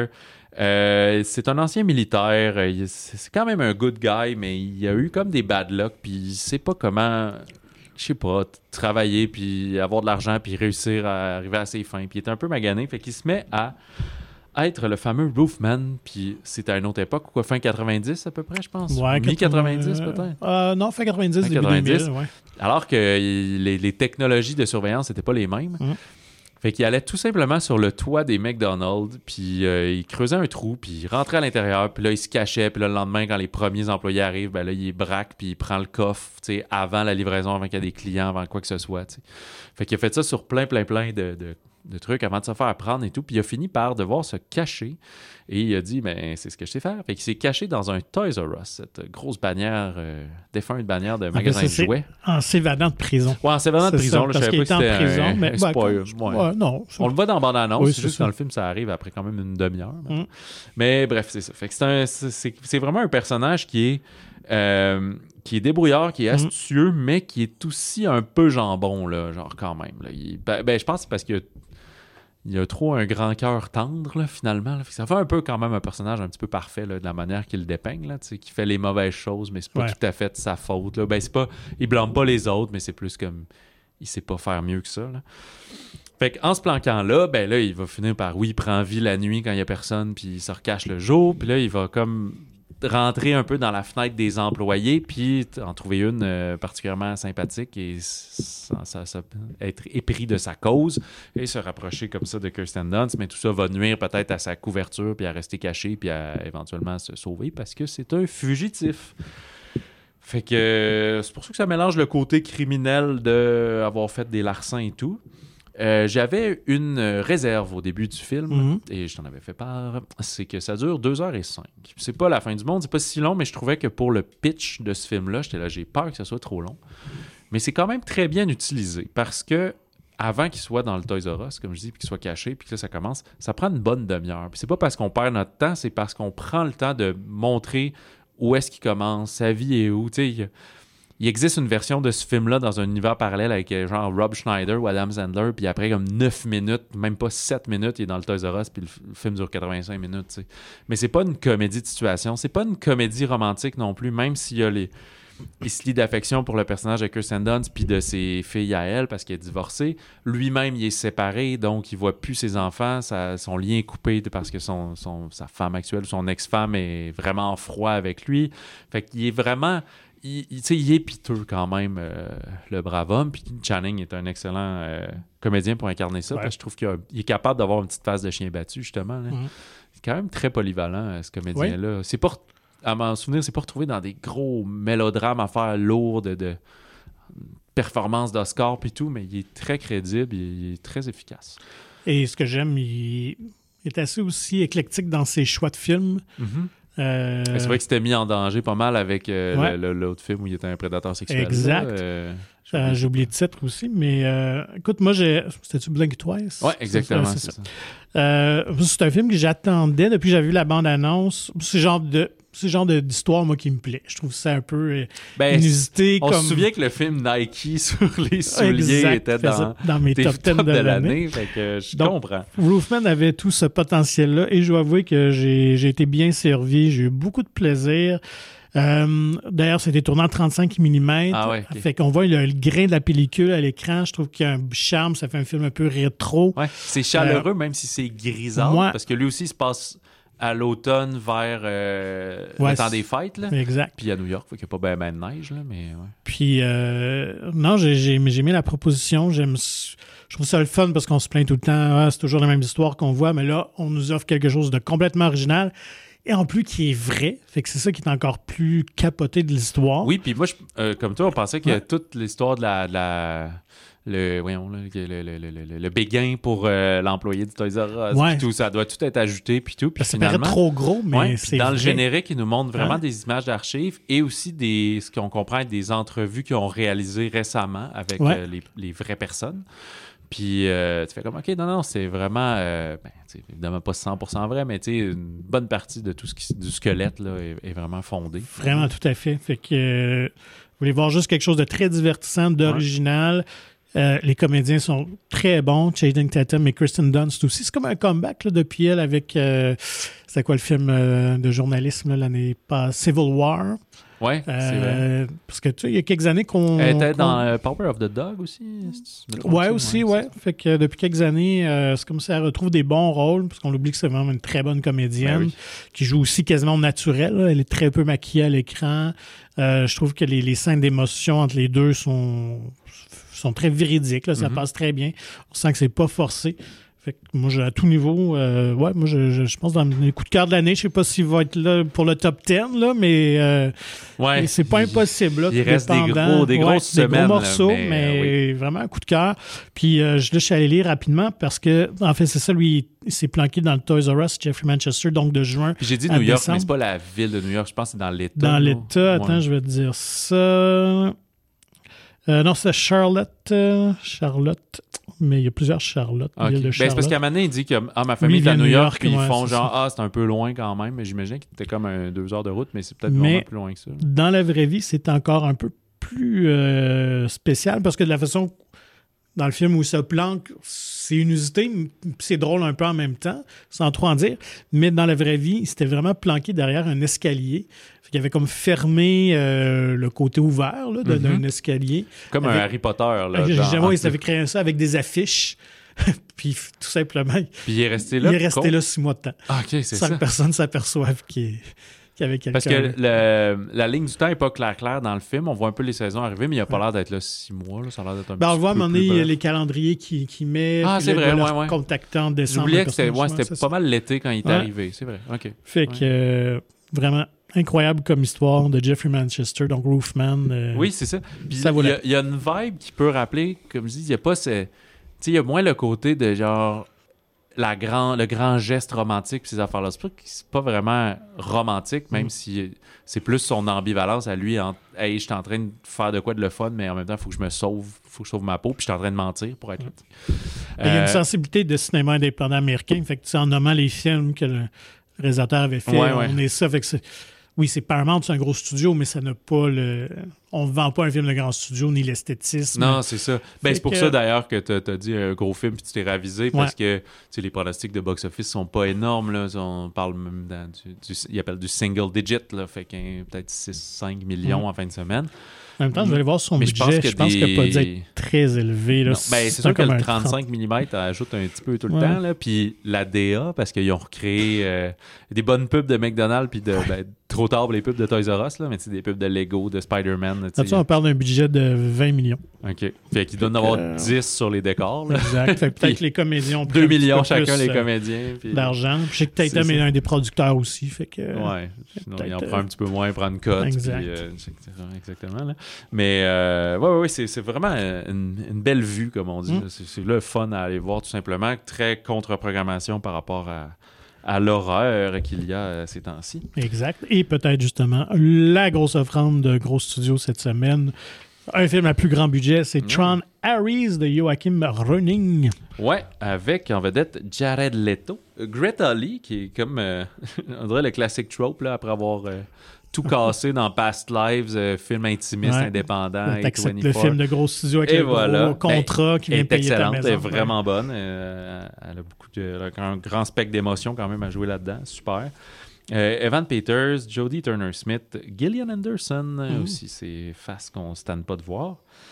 Euh, c'est un ancien militaire. Il, c'est quand même un good guy, mais il a eu comme des bad luck, puis il sait pas comment... Je sais pas, travailler, puis avoir de l'argent, puis réussir à arriver à ses fins. Puis il est un peu magané, fait qu'il se met à... être le fameux Roofman, puis c'était à une autre époque, quoi, fin quatre-vingt-dix à peu près, je pense.
Ouais,
mi-quatre-vingt-dix
euh,
peut-être.
Euh, non, fin quatre-vingt-dix,
fin
début
quatre-vingt-dix.
deux mille, ouais.
Alors que les, les technologies de surveillance n'étaient pas les mêmes.
Mm.
Fait qu'il allait tout simplement sur le toit des McDonald's, puis euh, il creusait un trou, puis il rentrait à l'intérieur, puis là, il se cachait, puis là, le lendemain, quand les premiers employés arrivent, ben là, il braque, puis il prend le coffre, tu sais, avant la livraison, avant qu'il y ait des clients, avant quoi que ce soit, tu sais. Fait qu'il a fait ça sur plein, plein, plein de... de de trucs avant de se faire apprendre et tout. Puis il a fini par devoir se cacher. Et il a dit, ben, c'est ce que je sais faire. Fait qu'il s'est caché dans un Toys R Us, cette grosse bannière, euh, défunte bannière de magasin de jouets.
En s'évadant de prison.
Ouais, en s'évadant de prison.
Ça,
là,
parce
je savais
qu'il
pas
était
que
en
c'était
prison.
un,
Mais,
un
bah,
spoil.
ouais.
Ouais.
Ouais, non,
on le voit dans la bande-annonce.
Oui,
c'est
c'est
juste
ça.
dans le film, ça arrive après quand même une demi-heure.
Mm.
Mais bref, c'est ça. Fait que c'est, un, c'est, c'est vraiment un personnage qui est... Euh, qui est débrouillard, qui est astucieux, mm. mais qui est aussi un peu jambon, là, genre quand même. Là. Il, ben, ben, je pense que c'est parce que il a trop un grand cœur tendre, là, finalement. Là. Ça fait un peu quand même un personnage un petit peu parfait là, de la manière qu'il le dépeigne, là, qui fait les mauvaises choses, mais c'est pas
ouais.
tout à fait de sa faute. Là. Ben, c'est pas, il blâme pas les autres, mais c'est plus comme... Il sait pas faire mieux que ça. Là. Fait qu'en se planquant là, ben là, il va finir par... Oui, il prend vie la nuit quand il y a personne, puis il se recache le jour, puis là, il va comme... rentrer un peu dans la fenêtre des employés, puis en trouver une euh, particulièrement sympathique et ça, ça, ça, être épris de sa cause et se rapprocher comme ça de Kirsten Dunst, mais tout ça va nuire peut-être à sa couverture, puis à rester caché, puis à éventuellement se sauver parce que c'est un fugitif. Fait que euh, c'est pour ça que ça mélange le côté criminel d'avoir fait des larcins et tout. Euh, j'avais une réserve au début du film, mm-hmm. et je t'en avais fait part, c'est que ça dure deux heures cinq. C'est pas la fin du monde, c'est pas si long, mais je trouvais que pour le pitch de ce film-là, j'étais là, j'ai peur que ça soit trop long. Mais c'est quand même très bien utilisé, parce que avant qu'il soit dans le Toys R Us, comme je dis, puis qu'il soit caché, puis que là, ça commence, ça prend une bonne demi-heure. Puis c'est pas parce qu'on perd notre temps, c'est parce qu'on prend le temps de montrer où est-ce qu'il commence, sa vie est où, tu sais... Il existe une version de ce film-là dans un univers parallèle avec genre Rob Schneider ou Adam Sandler, puis après comme neuf minutes, même pas sept minutes, il est dans le Toys R Us, puis le, le film dure quatre-vingt-cinq minutes, tu sais. Mais c'est pas une comédie de situation, c'est pas une comédie romantique non plus, même s'il y a les... Il se lie d'affection pour le personnage de Kirsten Dunst puis de ses filles à elle parce qu'elle est divorcée. Lui-même, il est séparé, donc il voit plus ses enfants. Ça, son lien est coupé parce que son, son, sa femme actuelle, son ex-femme est vraiment en froid avec lui. Fait qu'il est vraiment... Il, il, il est piteux quand même, euh, le brave homme. Puis Channing est un excellent euh, comédien pour incarner ça. Ouais. Parce que je trouve qu'il a, il est capable d'avoir une petite face de chien battu, justement. Là. Mm-hmm. C'est quand même très polyvalent, ce comédien-là. Ouais. C'est pas, à m'en souvenir, c'est pas retrouvé dans des gros mélodrames à faire lourds de, de performances d'Oscar puis tout, mais il est très crédible, il est très efficace.
Et ce que j'aime, il est assez aussi éclectique dans ses choix de films.
Mm-hmm.
Euh...
C'est vrai que c'était mis en danger pas mal avec euh, ouais. le, le, l'autre film où il était un prédateur sexuel.
Exact.
Là, euh,
j'ai, oublié. j'ai oublié le titre aussi, mais euh, écoute, moi, j'ai... C'était-tu Blink Twice?
Oui, exactement, c'est,
c'est
ça.
ça. Euh, c'est un film que j'attendais depuis que j'avais vu la bande-annonce. C'est genre de... C'est le genre de, d'histoire, moi, qui me plaît. Je trouve ça un peu ben, inusité.
On
comme...
se souvient que le film Nike sur les souliers
exact,
était dans,
dans mes top dix de, de l'année.
l'année. Fait que je
Donc,
comprends.
Roofman avait tout ce potentiel-là et je dois avouer que j'ai, j'ai été bien servi. J'ai eu beaucoup de plaisir. Euh, d'ailleurs, c'était tourné en trente-cinq millimètres.
Ah ouais, okay.
Fait qu'on voit le, le grain de la pellicule à l'écran. Je trouve qu'il y a un charme. Ça fait un film un peu rétro.
Ouais, c'est chaleureux, euh, même si c'est grisâtre. Moi, parce que lui aussi, il se passe... à l'automne vers euh, ouais, le temps des fêtes. Là.
Exact.
Puis à New York, il n'y a pas bien ben de neige. Là, mais ouais.
Puis, euh, non, j'ai, j'ai, j'ai aimé la proposition. J'aime, je trouve ça le fun parce qu'on se plaint tout le temps. Ah, c'est toujours la même histoire qu'on voit, mais là, on nous offre quelque chose de complètement original. et en plus qui est vrai. Fait que c'est ça qui est encore plus capoté de l'histoire.
Oui, puis moi, je, euh, comme toi, on pensait que
Ouais.
toute l'histoire de la... De la... Le, voyons, là, le, le, le, le, le béguin pour euh, l'employé du Toys R Us,
Ouais.
puis tout, ça doit tout être ajouté, puis tout. Puis
Ça
finalement,
paraît trop gros, mais
ouais, puis
c'est
dans
vrai.
le générique, ils nous montrent vraiment
Ouais.
des images d'archives et aussi des, ce qu'on comprend être des entrevues qu'ils ont réalisées récemment avec
Ouais.
euh, les, les vraies personnes. Puis euh, tu fais comme, OK, non, non, c'est vraiment, euh, ben, c'est évidemment pas cent pour cent vrai, mais tu sais, une bonne partie de tout ce qui, du squelette là, est, est vraiment fondée.
Vraiment, tout à fait. Fait que euh, vous voulez voir juste quelque chose de très divertissant, d'original. Euh, les comédiens sont très bons. Channing Tatum et Kristen Dunst aussi. C'est comme un comeback là, depuis elle avec... Euh, c'était quoi le film euh, de journalisme là, l'année passée? Civil War.
Ouais, c'est vrai.
Euh, parce que tu sais, il y a quelques années qu'on...
Elle était
qu'on-
dans euh, Power of the Dog aussi. si tu me trompes,
Ouais,
ça?
aussi,
c'est
ouais.
ça.
Fait que euh, depuis quelques années, euh, c'est comme si elle retrouve des bons rôles, parce qu'on oublie que c'est vraiment une très bonne comédienne,
Ben oui.
qui joue aussi quasiment au naturel. Là. Elle est très peu maquillée à l'écran. Euh, je trouve que les, les scènes d'émotion entre les deux sont, sont très véridiques. Là. Ça
Mhm.
passe très bien. On sent que c'est pas forcé. Fait que moi, j'ai- à tout niveau, euh, ouais, moi, je, je, je pense dans mes coups de cœur de l'année, je sais pas s'il va être là pour le top dix, là, mais euh,
Ouais.
mais c'est pas impossible. Là,
Il
tout
reste des
dépendant.
gros- des grosses
des
semaines,
gros
là,
morceaux,
mais,
mais,
euh,
vraiment un coup de cœur. Puis euh, je, là, je suis allé lire rapidement parce que, en fait, c'est ça, lui, il s'est planqué dans le Toys R Us, Jeffrey Manchester, donc de juin
Puis j'ai dit
à
New York,
décembre.
mais c'est pas la ville de New York. Je pense que c'est dans l'État.
Dans
là.
l'État. Attends,
Ouais.
je vais te dire ça. Euh, non, c'est Charlotte. euh, Charlotte. Mais il y a plusieurs Charlotte.
Ok.
Ville de
Ben, c'est parce
Charlotte.
qu'à un moment donné, il dit que ah, ma famille
Lui,
est à
vient de
New
New
York,
York,
puis ils
ouais,
font
c'est
genre, ah, c'est un peu loin quand même, mais j'imagine que c'était comme un deux heures de route, mais c'est peut-être
Mais-
vraiment plus loin que ça.
Dans la vraie vie, c'est encore un peu plus euh, spécial parce que de la façon dans le film où il se planque, c'est inusité, m- c'est drôle un peu en même temps, sans trop en dire. Mais dans la vraie vie, il s'était vraiment planqué derrière un escalier. Fait qu'il avait comme fermé euh, le côté ouvert là, de-
Mhm.
d'un escalier.
Comme un
Avec-
Harry Potter. Là,
J'ai
dans-
jamais, il s'avait créé ça avec des affiches. Puis tout simplement,
Puis il est resté là.
il est resté
con.
là six mois de temps,
Ah, ok, c'est
sans
ça.
que personne s'aperçoive qu'il est- qu'il y avait quelqu'un.
Parce que le- la ligne du temps n'est pas claire claire dans le film. On voit un peu les saisons arriver, mais il n'a pas l'air d'être là six mois. Là. Ça a l'air d'être un
Ben, on
petit
le voit à un
peu
moment
plus
donné,
bref.
les calendriers qu'il qui met.
Ah,
puis
c'est
là,
vrai,
il va
ouais,
leur
ouais.
contacter en décembre.
J'oubliais
le
que c'était, ouais,
personnage,
c'était
c'est
pas
ça.
mal l'été quand il est
Ouais.
arrivé. C'est vrai. OK.
Fait que euh, vraiment incroyable comme histoire de Jeffrey Manchester, donc Roofman. euh,
Oui, c'est ça. Puis
Ça vaut
il y,
la-
a- il y a une vibe qui peut rappeler, comme je dis, il y a pas ce... Tu sais, il y a moins le côté de genre la grand, le grand geste romantique pis ces affaires-là. C'est pas, que c'est pas vraiment romantique, même
Mm.
si c'est plus son ambivalence à lui. En, hey, je suis en train de faire de quoi de le fun, mais en même temps, il faut que je me sauve, faut que je sauve ma peau, puis je suis en train de mentir pour être là.
Il y a
Euh,
une sensibilité de cinéma indépendant américain. Fait que, tu sais, en nommant les films que le réalisateur avait fait,
Ouais, ouais.
on est ça. Fait que c'est- oui, c'est Paramount, c'est un gros studio, mais ça n'a pas le. On ne vend pas un film de grand studio ni l'esthétisme.
Non, c'est ça. Ben,
Fait
c'est pour
que-
ça d'ailleurs que tu as dit un gros film puis tu t'es ravisé parce que tu sais, les pronostics de box-office sont pas énormes. Là. On parle même dans du, du- ils appellent du single digit, là, fait qu'un peut-être six cinq millions
Mm.
en fin de semaine.
En même temps, je vais aller voir son
Mais je
budget.
pense
Je
que
pense, qu'il n'a pas dû
des-
être très élevé. Là.
Non. Ben, c'est sûr que
comme
le
un
trente-cinq millimètres ajoute un petit peu tout le
Ouais.
temps. Là. Puis la D A, parce qu'ils ont recréé euh, des bonnes pubs de McDonald's puis de ben, trop tard pour les pubs de Toys R Us, là, mais c'est des pubs de Lego, de Spider-Man. tu sais.
Là-dessus, on parle d'un budget de vingt millions.
OK. Fait qu'il doit en avoir
Euh,
dix sur les décors. là.
Exact. Fait que peut-être
Puis
que les comédiens ont pris
deux
un petit
millions
peu
chacun,
plus,
les
euh,
comédiens. Puis...
d'argent. Puis je sais que Tatum
C'est
est
ça.
un des producteurs aussi. Fait que,
Ouais, sinon il en
peut-être,
prend
euh,
un petit peu moins, il prend une cote.
exact.
Puis, euh, et cetera, exactement. Là. Mais euh, ouais, ouais, ouais, c'est, c'est vraiment une, une belle vue, comme on dit.
Mm.
là. C'est, c'est le fun à aller voir, tout simplement. Très contre-programmation par rapport à, à l'horreur qu'il y a euh, ces temps-ci.
Exact. Et peut-être justement la grosse offrande de gros studios cette semaine. Un film à plus grand budget, c'est
Mm.
Tron Ares de Joachim Röning.
Ouais, avec en vedette Jared Leto. Greta Lee, qui est comme, euh, on dirait le classique trope, là, après avoir euh, tout cassé dans Past Lives, euh, film intimiste,
Ouais.
indépendant, et
T'acceptes le
vingt-quatre.
film de gros studio avec
Et
le
voilà.
gros contrat qui
Elle
vient
est
payer ta
excellente,
maison.
elle est vraiment bonne. Euh, elle a beaucoup de, elle a un grand spectre d'émotions quand même à jouer là-dedans. Super. Euh, Evan Peters, Jodie Turner-Smith, Gillian Anderson euh,
Mm.
aussi, c'est face qu'on ne se tanne pas de voir.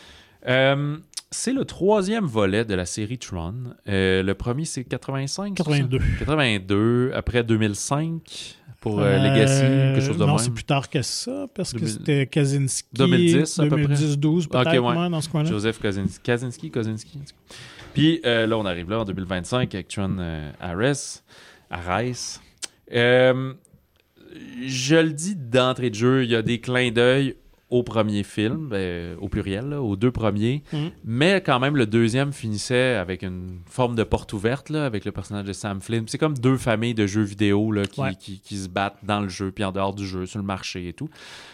Euh, c'est le troisième volet de la série Tron. Euh, le premier, c'est quatre-vingt-cinq? c'est ça?
quatre-vingt-deux.
quatre-vingt-deux, après deux mille cinq pour euh,
Euh,
Legacy, quelque chose de
non,
même.
c'est plus tard que ça, parce que
deux mille
c'était Kaczynski.
deux mille dix, à peu près.
deux mille dix douze, peut-être,
Ok, ouais.
moi, dans ce coin-là.
Joseph Kosinski, Kaczynski, Kosinski. Puis euh, là, on arrive là en deux mille vingt-cinq avec Tron euh, Ares. Ares. Euh, je le dis d'entrée de jeu, il y a des clins d'œil au premier film, ben, au pluriel, là, aux deux premiers, mm. mais quand même, le deuxième finissait avec une forme de porte ouverte, là, avec le personnage de Sam Flynn. C'est comme deux familles de jeux vidéo là, qui, ouais. qui, qui se battent dans le jeu, puis en dehors du jeu, sur le marché et tout.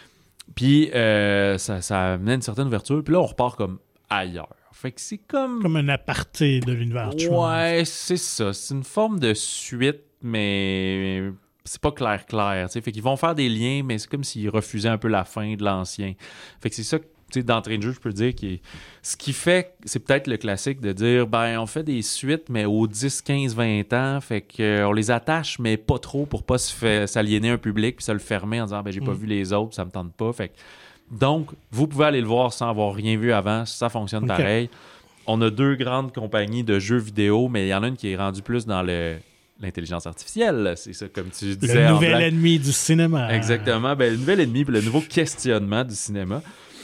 Puis euh, ça, ça amenait une certaine ouverture, puis là, on repart comme ailleurs. Fait que c'est comme...
Comme un aparté de l'univers.
Ouais, c'est ça. C'est une forme de suite, mais... c'est pas clair-clair, tu sais. Fait qu'ils vont faire des liens, mais c'est comme s'ils refusaient un peu la fin de l'ancien. Fait que c'est ça, tu sais, d'entrée de jeu, je peux dire, qui est... ce qui fait, c'est peut-être le classique de dire, ben, on fait des suites, mais aux dix, quinze, vingt ans, fait qu'on les attache, mais pas trop pour pas se faire, s'aliéner un public, puis se le fermer en disant, ben, j'ai mm. pas vu les autres, ça me tente pas. Fait que, donc, vous pouvez aller le voir sans avoir rien vu avant, ça fonctionne okay. pareil. On a deux grandes compagnies de jeux vidéo, mais il y en a une qui est rendue plus dans le... l'intelligence artificielle, c'est ça, comme tu disais.
Le nouvel ennemi du cinéma.
Exactement, ben, le nouvel ennemi, le nouveau questionnement du cinéma.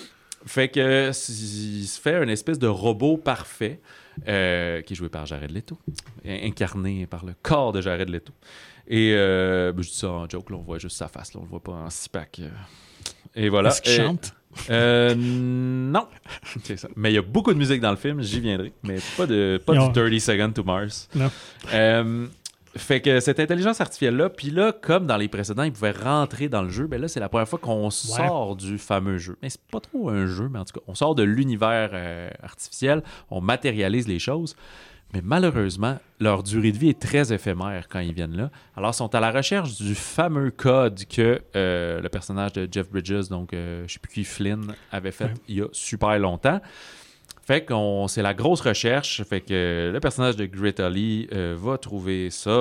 Fait que il se fait une espèce de robot parfait euh, qui est joué par Jared Leto, incarné par le corps de Jared Leto. Et euh, ben, je dis ça en joke, là, on voit juste sa face, là, on le voit pas en six-pack. Euh. Et voilà.
Est-ce qu'il
et,
chante?
Euh, non. C'est ça. Mais il y a beaucoup de musique dans le film, j'y viendrai, mais pas, de, pas du thirty Seconds to Mars.
Non.
Euh, Fait que cette intelligence artificielle-là, puis là, comme dans les précédents, ils pouvaient rentrer dans le jeu, ben là, c'est la première fois qu'on ouais. sort du fameux jeu. Mais c'est pas trop un jeu, mais en tout cas, on sort de l'univers euh, artificiel, on matérialise les choses. Mais malheureusement, leur durée de vie est très éphémère quand ils viennent là. Alors, ils sont à la recherche du fameux code que euh, le personnage de Jeff Bridges, donc euh, je sais plus qui, Flynn, avait fait ouais. il y a super longtemps. Fait que c'est la grosse recherche. Fait que le personnage de Greta Lee euh, va trouver ça.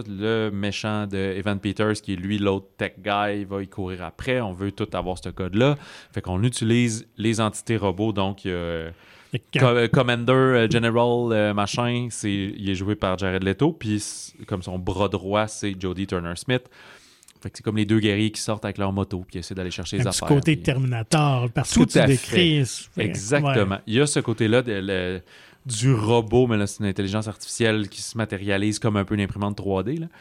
Le méchant de Evan Peters, qui est lui l'autre tech guy, va y courir après. On veut tout avoir ce code-là. Fait qu'on utilise les entités robots. Donc, il y a Co- Commander, euh, General, euh, machin, c'est, il est joué par Jared Leto. Puis, comme son bras droit, c'est Jodie Turner-Smith. Fait que c'est comme les deux guerriers qui sortent avec leur moto puis qui essaient d'aller chercher les
un
affaires.
Un côté
puis...
Terminator, parce
Tout
que tu décris.
Fait. Exactement. Ouais. Il y a ce côté-là de, le, du robot, mais là, c'est une intelligence artificielle qui se matérialise comme un peu une imprimante trois D, là,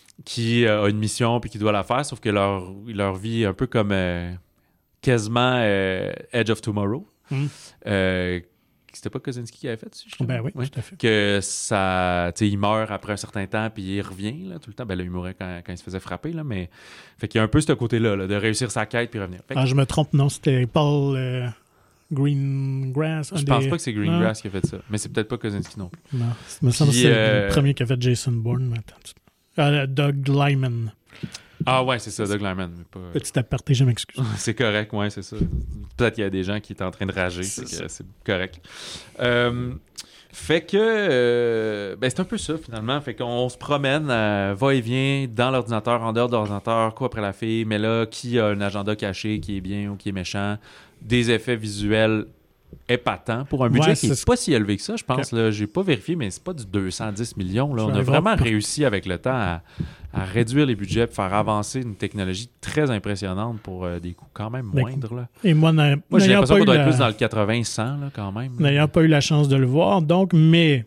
qui euh, a une mission puis qui doit la faire, sauf que leur, leur vie est un peu comme euh, quasiment euh, Edge of Tomorrow. Mm. Euh, C'était pas Kosinski qui avait fait ça?
Ben oui,
oui,
tout à fait.
Que ça, tu sais, il meurt après un certain temps, puis il revient là, tout le temps. Ben là, il mourait quand, quand il se faisait frapper, là, mais... Fait qu'il y a un peu ce côté-là, là, de réussir sa quête puis revenir. Fait que...
Ah, je me trompe, non, c'était Paul euh, Greengrass.
Je
des...
pense pas que c'est Greengrass qui a fait ça, mais c'est peut-être pas Kosinski non plus.
Non, il me semble que c'est euh... le premier qui a fait Jason Bourne. Euh, Doug Liman.
Ah ouais, c'est ça, Doug Liman. Mais pas...
Petit aparté, je m'excuse.
C'est correct, ouais, c'est ça. Peut-être qu'il y a des gens qui étaient en train de rager, c'est, que c'est correct. Euh, fait que, euh, ben c'est un peu ça finalement. Fait qu'on se promène, euh, va-et-vient dans l'ordinateur, en dehors de l'ordinateur, quoi après la fille, mais là, qui a un agenda caché, qui est bien ou qui est méchant, des effets visuels épatant pour un budget ouais, qui n'est pas si élevé que ça, je pense. Okay. Là, j'ai pas vérifié, mais c'est pas du deux cent dix millions. Là. On a vraiment pour... réussi avec le temps à, à réduire les budgets et faire avancer une technologie très impressionnante pour euh, des coûts quand même moindres. Là.
Et moi,
moi j'ai l'impression qu'on doit la... être plus dans le quatre-vingts cent là, quand même.
N'ayant pas eu la chance de le voir, donc, mais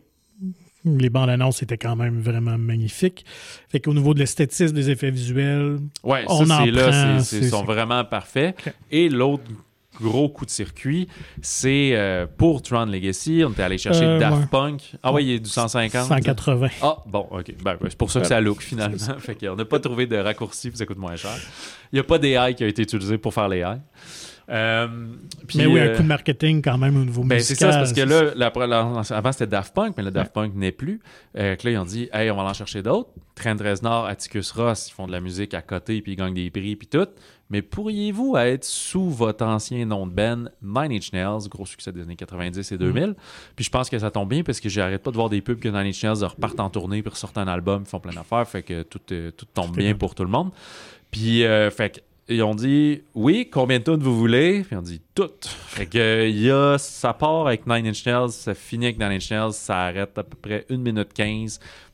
les bandes annonces étaient quand même vraiment magnifiques. Fait qu'au niveau de l'esthétisme des effets visuels,
ouais,
on
ça,
en
c'est
prend.
Là, c'est,
c'est,
c'est, sont
c'est...
vraiment parfaits. Okay. Et l'autre gros coup de circuit, c'est euh, pour Tron Legacy, on était allé chercher euh, Daft ouais. Punk. Ah ouais, il est du cent cinquante.
cent quatre-vingts.
Ah, bon, OK. Ben, c'est pour ça que ça look, finalement. Fait qu'on n'a pas trouvé de raccourci, puis ça coûte moins cher. Il n'y a pas d'A I qui a été utilisé pour faire les A I. Euh,
mais oui, euh, un coup de marketing quand même au niveau
ben
musical.
C'est ça, c'est parce que là, la, la, avant c'était Daft Punk, mais le Daft ouais. Punk n'est plus. Euh, que là, ils ont dit, hey, on va en chercher d'autres. Trent Reznor, Atticus Ross, ils font de la musique à côté, puis ils gagnent des prix, puis tout. Mais pourriez-vous être sous votre ancien nom de band, Nine Inch Nails, gros succès des années quatre-vingt-dix et deux mille. Mm. Puis je pense que ça tombe bien parce que j'arrête pas de voir des pubs que Nine Inch Nails repartent en tournée, puis ressortent un album, ils font plein d'affaires, fait que tout, euh, tout tombe bien pour tout le monde. Puis, euh, fait que ils ont dit, oui, combien de tunes vous voulez? Puis ils ont dit, toutes. Fait que, y a, ça part avec Nine Inch Nails, ça finit avec Nine Inch Nails, ça arrête à peu près une minute quinze.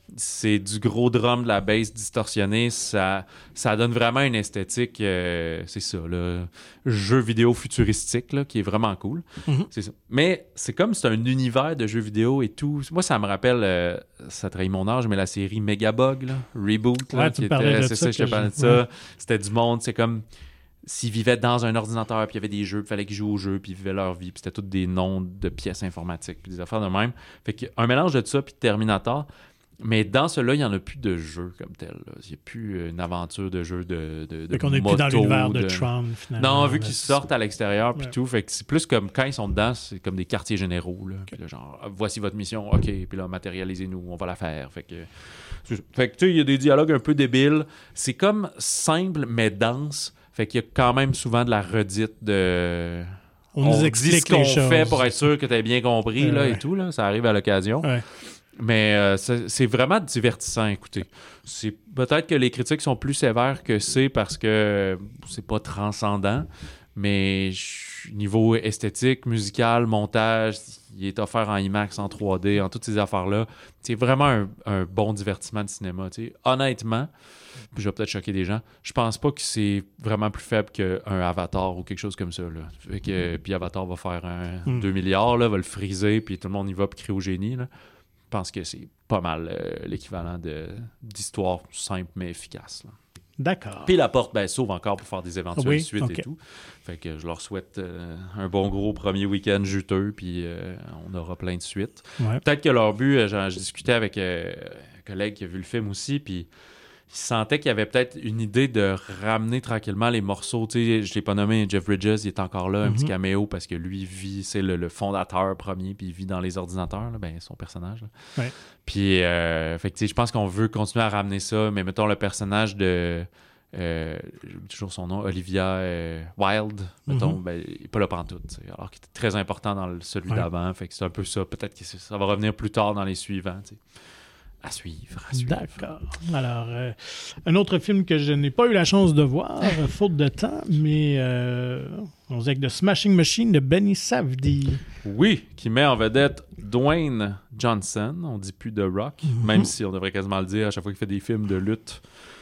c'est du gros drum, de la bass distorsionnée. Ça, ça donne vraiment une esthétique, euh, c'est ça, là, jeu vidéo futuristique, là, qui est vraiment cool.
Mm-hmm.
C'est ça. Mais c'est comme c'est un univers de jeux vidéo et tout. Moi, ça me rappelle, euh, ça trahit mon âge, mais la série Megabug, là, Reboot. Là,
Ouais, tu
qui
me parlais
était,
de
c'est
ça
ça, je te
que
parlais de
je-
ça.
ouais.
C'était du monde, c'est comme s'ils vivaient dans un ordinateur, puis il y avait des jeux, puis il fallait qu'ils jouent aux jeux, puis ils vivaient leur vie, puis c'était tous des noms de pièces informatiques, puis des affaires de même. Fait qu'un mélange de ça, puis de Terminator. Mais dans ceux-là, il n'y en a plus de jeu comme tel. là. Il n'y a plus une aventure de jeu de, de, de
Fait qu'on n'est plus
moto,
dans l'univers de,
de-
Tron, finalement.
Non, vu
là,
qu'ils
c'est
sortent
ça.
à l'extérieur, puis
Ouais.
tout. Fait que c'est plus comme quand ils sont dedans, c'est comme des quartiers généraux. Là. Puis là, genre, voici votre mission, OK, puis là, matérialisez-nous, on va la faire. Fait que, c'est ça. Fait que tu sais, il y a des dialogues un peu débiles. C'est comme simple, mais dense. Fait qu'il y a quand même souvent de la redite de.
On nous
dit
explique
ce qu'on
les
fait
choses.
pour être sûr que tu as bien compris
Euh,
là,
ouais.
et tout. Là. Ça arrive à l'occasion.
Ouais.
Mais euh, c'est, c'est vraiment divertissant à écouter. C'est, peut-être que les critiques sont plus sévères que c'est parce que c'est pas transcendant, mais je- niveau esthétique, musical, montage, il est offert en IMAX, en trois D, en toutes ces affaires-là. C'est vraiment un, un bon divertissement de cinéma. tu sais. Honnêtement, puis je vais peut-être choquer des gens, je pense pas que c'est vraiment plus faible qu'un Avatar ou quelque chose comme ça. Là. Fait que, puis Avatar va faire un
Mm.
deux milliards, là, va le friser, puis tout le monde y va puis crier au génie. Là. Je pense que c'est pas mal euh, l'équivalent de, d'histoire simple mais efficace. Là.
D'accord.
Puis la porte ben, s'ouvre encore pour faire des éventuelles
Oui,
suites
ok.
et tout. Fait que je leur souhaite euh, un bon gros premier week-end juteux, puis euh, on aura plein de suites.
Ouais.
Peut-être que leur but, euh, j'en- je discutais avec euh, un collègue qui a vu le film aussi, puis il sentait qu'il y avait peut-être une idée de ramener tranquillement les morceaux. Tu sais, je l'ai pas nommé, Jeff Bridges, il est encore là, un
Mhm.
petit caméo, parce que lui vit, c'est le, le fondateur premier, puis il vit dans les ordinateurs, là, ben, son personnage. là.
Ouais.
Puis, euh, fait que, tu sais, je pense qu'on veut continuer à ramener ça, mais mettons le personnage de. Euh, j'oublie toujours son nom, Olivia euh, Wilde, mettons,
Mhm.
ben, il n'est pas là pantoute, tu sais, alors qu'il était très important dans le- celui
Ouais.
d'avant. Fait que c'est un peu ça. Peut-être que c'est- ça va revenir plus tard dans les suivants. tu sais. À suivre, à suivre.
D'accord. Alors, euh, un autre film que je n'ai pas eu la chance de voir, euh, faute de temps, mais euh, on dirait que The Smashing Machine de Benny Safdie.
Oui, qui met en vedette Dwayne Johnson. On dit plus The Rock,
Mhm.
même si on devrait quasiment le dire à chaque fois qu'il fait des films de lutte.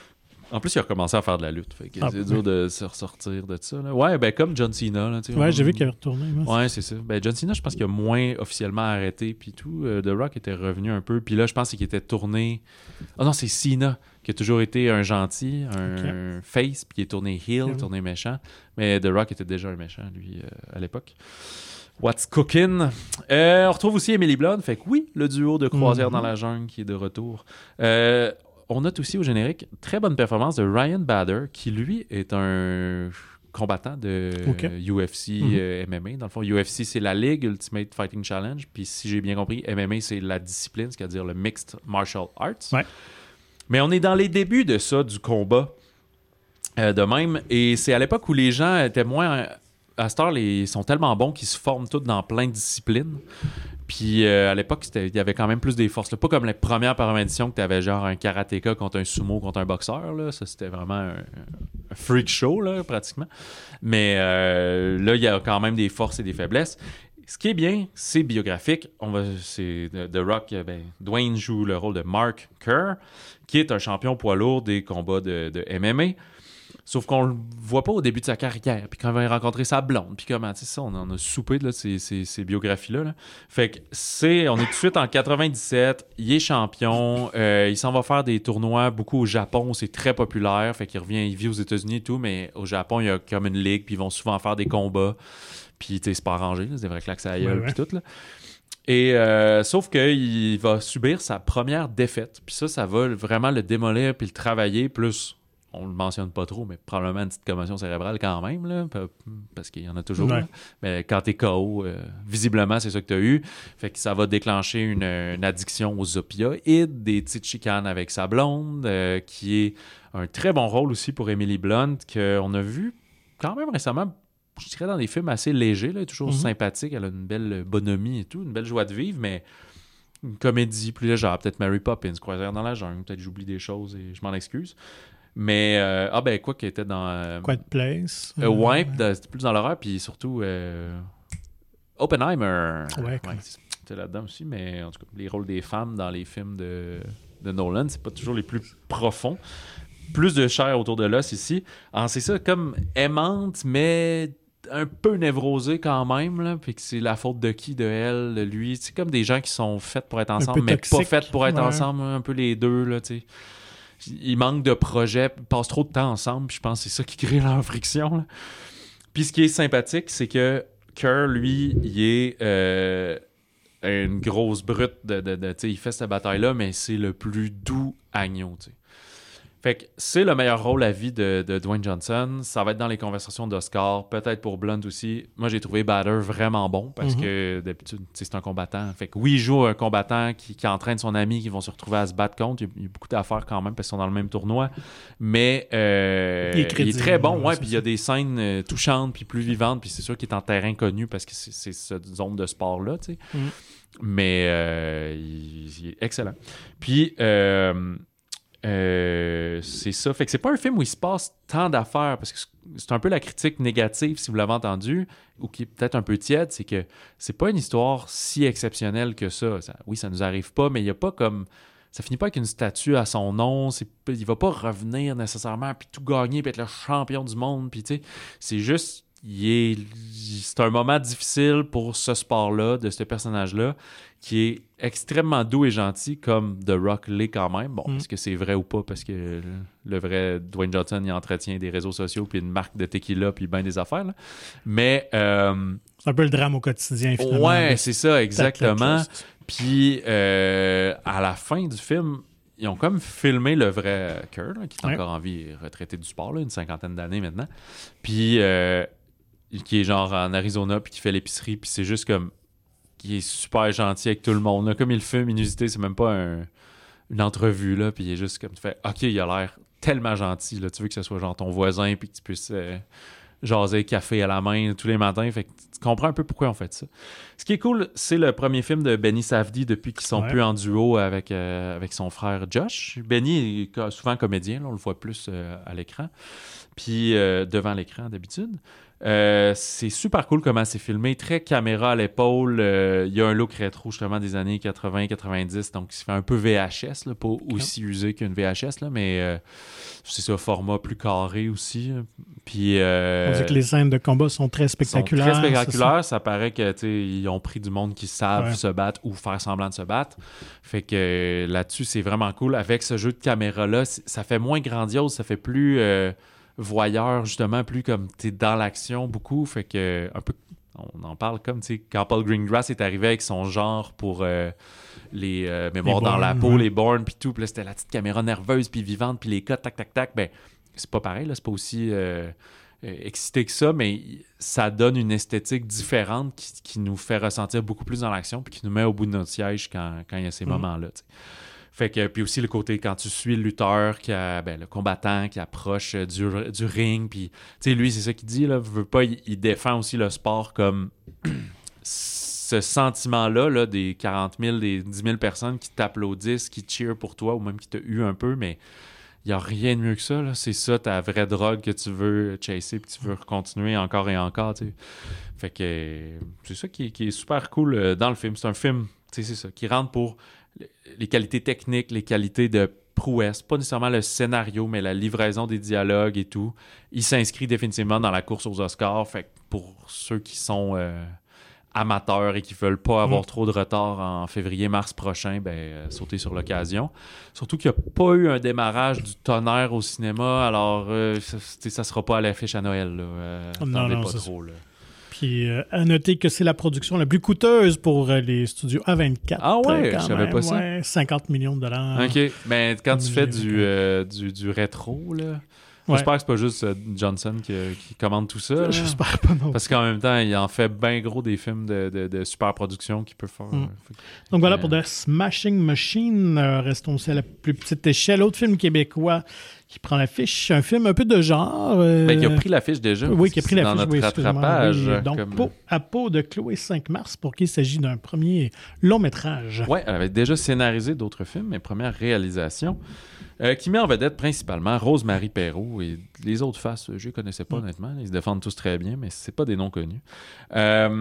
En plus, il a recommencé à faire de la lutte. Fait que
Ah,
c'est
ouais.
dur de se ressortir de ça. Là. Ouais, ben comme John Cena. Là, tu sais,
Ouais,
on-
j'ai vu qu'il avait retourné. moi.
Ouais, c'est ça. Ben, John Cena, je pense qu'il a moins officiellement arrêté. Puis tout. Euh, The Rock était revenu un peu. Puis là, je pense qu'il était tourné. Ah non, c'est Cena qui a toujours été un gentil, un face, puis qui est tourné heel,
Mhm.
tourné méchant. Mais The Rock était déjà un méchant, lui, euh, à l'époque. What's Cookin'? Euh, on retrouve aussi Emily Blunt. Fait que oui, le duo de Croisière
Mhm.
dans la jungle qui est de retour. Euh, on note aussi au générique très bonne performance de Ryan Bader, qui lui est un combattant de
Ok.
U F C,
Mhm.
euh, M M A. Dans le fond, U F C, c'est la Ligue Ultimate Fighting Challenge. Puis si j'ai bien compris, M M A, c'est la discipline, c'est-à-dire le Mixed Martial Arts.
Ouais.
Mais on est dans les débuts de ça, du combat. Euh, de même. Et c'est à l'époque où les gens étaient moins. À cette heure, les- ils sont tellement bons qu'ils se forment tous dans plein de disciplines. Puis euh, à l'époque, c'était- il y avait quand même plus des forces. là. Pas comme les premières par édition que tu avais genre un karatéka contre un sumo contre un boxeur. Là. Ça, c'était vraiment un, un freak show, là, pratiquement. Mais euh, là, il y a quand même des forces et des faiblesses. Ce qui est bien, c'est biographique. On va, c'est The Rock. Ben, Dwayne joue le rôle de Mark Kerr, qui est un champion poids lourd des combats de, de M M A. Sauf qu'on le voit pas au début de sa carrière, puis quand il va rencontrer sa blonde, puis comment, tu sais, ça, on en a soupé de là, ces, ces, ces biographies-là. là. Fait que c'est, on est tout de suite en quatre-vingt-dix-sept, il est champion, euh, il s'en va faire des tournois beaucoup au Japon, c'est très populaire, fait qu'il revient, il vit aux États-Unis et tout, mais au Japon, il y a comme une ligue, puis ils vont souvent faire des combats, puis tu sais, c'est pas arrangé, là, c'est vrai que là que ça gueule,
Ouais, ouais.
puis tout, là. Et euh, sauf qu'il va subir sa première défaite, puis ça, ça va vraiment le démolir, puis le travailler, plus... On le mentionne pas trop, mais probablement une petite commotion cérébrale quand même, là, parce qu'il y en a toujours.
Ouais.
là. Mais quand t'es K O, euh, visiblement, c'est ça que t'as eu. Fait que ça va déclencher une, une addiction aux opioïdes, des petites chicanes avec sa blonde, euh, qui est un très bon rôle aussi pour Emily Blunt, qu'on a vu quand même récemment, je dirais dans des films assez légers, là, toujours
Mhm.
sympathique. Elle a une belle bonhomie et tout, une belle joie de vivre, mais une comédie plus légère. Peut-être Mary Poppins, Croisière dans la jungle, peut-être j'oublie des choses et je m'en excuse. Mais, euh, ah ben, quoi, qui était dans... Euh,
Quiet Place.
euh, ouais, dans- c'était plus dans l'horreur, puis surtout euh, Oppenheimer.
Ouais,
c'était là-dedans aussi, mais en tout cas, les rôles des femmes dans les films de de Nolan, c'est pas toujours les plus profonds. Plus de chair autour de l'os ici. Alors, c'est ça, comme aimante, mais un peu névrosée quand même, là, puis que c'est la faute de qui, de elle, de lui. C'est comme des gens qui sont faits pour être ensemble, mais pas faits pour être ouais. ensemble, un peu les deux, là, tu sais. Ils manquent de projets, ils passent trop de temps ensemble, puis je pense que c'est ça qui crée leur friction, là. Puis ce qui est sympathique, c'est que Kerr, lui, il est euh, une grosse brute, de, de, de, tu sais, il fait cette bataille-là, mais c'est le plus doux agneau, tu sais. Fait que c'est le meilleur rôle à vie de, de Dwayne Johnson. Ça va être dans les conversations d'Oscar, peut-être pour Blunt aussi. Moi, j'ai trouvé Bader vraiment bon parce mm-hmm. que d'habitude, c'est un combattant. Fait que oui, il joue un combattant qui, qui entraîne son ami, qui vont se retrouver à se battre contre. Il y a, il y a beaucoup d'affaires quand même parce qu'ils sont dans le même tournoi. Mais euh, il, est il est très bon, ouais. Puis il y a des scènes euh, touchantes puis plus vivantes. Puis c'est sûr qu'il est en terrain connu parce que c'est, c'est cette zone de sport-là, tu sais. Mm. Mais euh, il, il est excellent. Puis... Euh, Euh, c'est ça. Fait que c'est pas un film où il se passe tant d'affaires, parce que c'est un peu la critique négative, si vous l'avez entendu, ou qui est peut-être un peu tiède, c'est que c'est pas une histoire si exceptionnelle que ça. ça oui, ça nous arrive pas, mais il y a pas comme... Ça finit pas avec une statue à son nom. C'est, il va pas revenir nécessairement, puis tout gagner, puis être le champion du monde, puis tu sais, c'est juste... Il est, c'est un moment difficile pour ce sport-là, de ce personnage-là, qui est extrêmement doux et gentil, comme The Rock l'est quand même. Bon, mm. est-ce que c'est vrai ou pas? Parce que le vrai Dwayne Johnson, il entretient des réseaux sociaux, puis une marque de tequila, puis bien des affaires. Là. Mais... Euh,
c'est un peu le drame au quotidien, finalement.
Ouais, c'est ça, exactement. Puis, euh, à la fin du film... Ils ont comme filmé le vrai Kerr, là, qui est ouais. encore en vie, retraité du sport, là, une cinquantaine d'années maintenant. Puis, euh, qui est genre en Arizona, puis qui fait l'épicerie, puis c'est juste comme... qui est super gentil avec tout le monde. Là. Comme il filme Inusité, c'est même pas un, une entrevue, là, puis il est juste comme... Tu fais, OK, il a l'air tellement gentil, là. Tu veux que ce soit genre ton voisin, puis que tu puisses... Euh, jaser café à la main tous les matins. Fait que tu comprends un peu pourquoi on fait ça. Ce qui est cool, c'est le premier film de Benny Safdie depuis qu'ils sont ouais. plus en duo avec, euh, avec son frère Josh. Benny est souvent comédien, là, on le voit plus euh, à l'écran. Puis euh, devant l'écran d'habitude. Euh, c'est super cool comment c'est filmé, très caméra à l'épaule. Il euh, y a un look rétro justement des années quatre-vingts quatre-vingt-dix, donc il se fait un peu V H S, là, pas aussi usé qu'une V H S, là, mais euh, c'est ça, format plus carré aussi. Puis, euh,
on dit que les scènes de combat sont très spectaculaires.
Sont très spectaculaires, ça. ça paraît que ils ont pris du monde qui savent ouais. se battre ou faire semblant de se battre. Fait que là-dessus, c'est vraiment cool. Avec ce jeu de caméra-là, ça fait moins grandiose, ça fait plus... Euh, voyeur, justement, plus comme t'es dans l'action beaucoup, fait que un peu, on en parle comme, tu sais, quand Paul Greengrass est arrivé avec son genre pour euh, les euh, Mémoires les dans Bourne, la peau, ouais. les Bourne, puis tout, puis là, c'était la petite caméra nerveuse, puis vivante, puis les cuts, tac, tac, tac, ben, c'est pas pareil, là, c'est pas aussi euh, excité que ça, mais ça donne une esthétique différente qui, qui nous fait ressentir beaucoup plus dans l'action, puis qui nous met au bout de notre siège quand, quand il y a ces mm. moments-là, tu sais. Fait que, puis aussi le côté quand tu suis le lutteur, qui a, ben, le combattant qui approche du, du ring, puis tu sais, lui, c'est ça qu'il dit, là, veut pas, il, il défend aussi le sport comme ce sentiment-là, là, des quarante mille, des dix mille personnes qui t'applaudissent, qui cheer pour toi, ou même qui te huent un peu, mais il n'y a rien de mieux que ça, là. C'est ça ta vraie drogue que tu veux chasser, puis tu veux continuer encore et encore, tu sais. Fait que c'est ça qui, qui est super cool dans le film. C'est un film, tu sais, c'est ça, qui rentre pour les qualités techniques, les qualités de prouesse, pas nécessairement le scénario, mais la livraison des dialogues et tout. Il s'inscrit définitivement dans la course aux Oscars. Fait que pour ceux qui sont euh, amateurs et qui veulent pas avoir mmh. trop de retard en février-mars prochain, ben euh, sauter sur l'occasion. Surtout qu'il n'y a pas eu un démarrage du tonnerre au cinéma, alors euh, ça, ça sera pas à l'affiche à Noël. Là. Euh,
non, non,
pas
c'est
trop. Là.
Puis euh, à noter que c'est la production la plus coûteuse pour euh, les studios A vingt-quatre.
Ah ouais,
je
savais pas ça.
Ouais, cinquante millions de dollars.
OK, mais quand tu fais du, euh, du, du rétro, là... Ouais. J'espère que c'est pas juste euh, Johnson qui, qui commande tout ça.
J'espère pas non.
Parce qu'en même temps, il en fait bien gros des films de, de, de super production qu'il peut faire.
Mm.
Fait,
Donc voilà
euh...
pour The Smashing Machine. Euh, restons aussi à la plus petite échelle. Autre film québécois qui prend l'affiche. Un film un peu de genre. Euh...
Ben, il a pris l'affiche déjà.
Oui, qui a pris l'affiche.
Dans notre
oui,
rattrapage.
Oui. Donc,
comme...
Peau à peau de Chloé cinq mars, pour qui il s'agit d'un premier long métrage.
Oui, elle avait déjà scénarisé d'autres films, mais première réalisation. Euh, qui met en vedette principalement Rose-Marie Perrault et les autres faces, je les connaissais pas mm. honnêtement. Ils se défendent tous très bien, mais c'est pas des noms connus. Euh,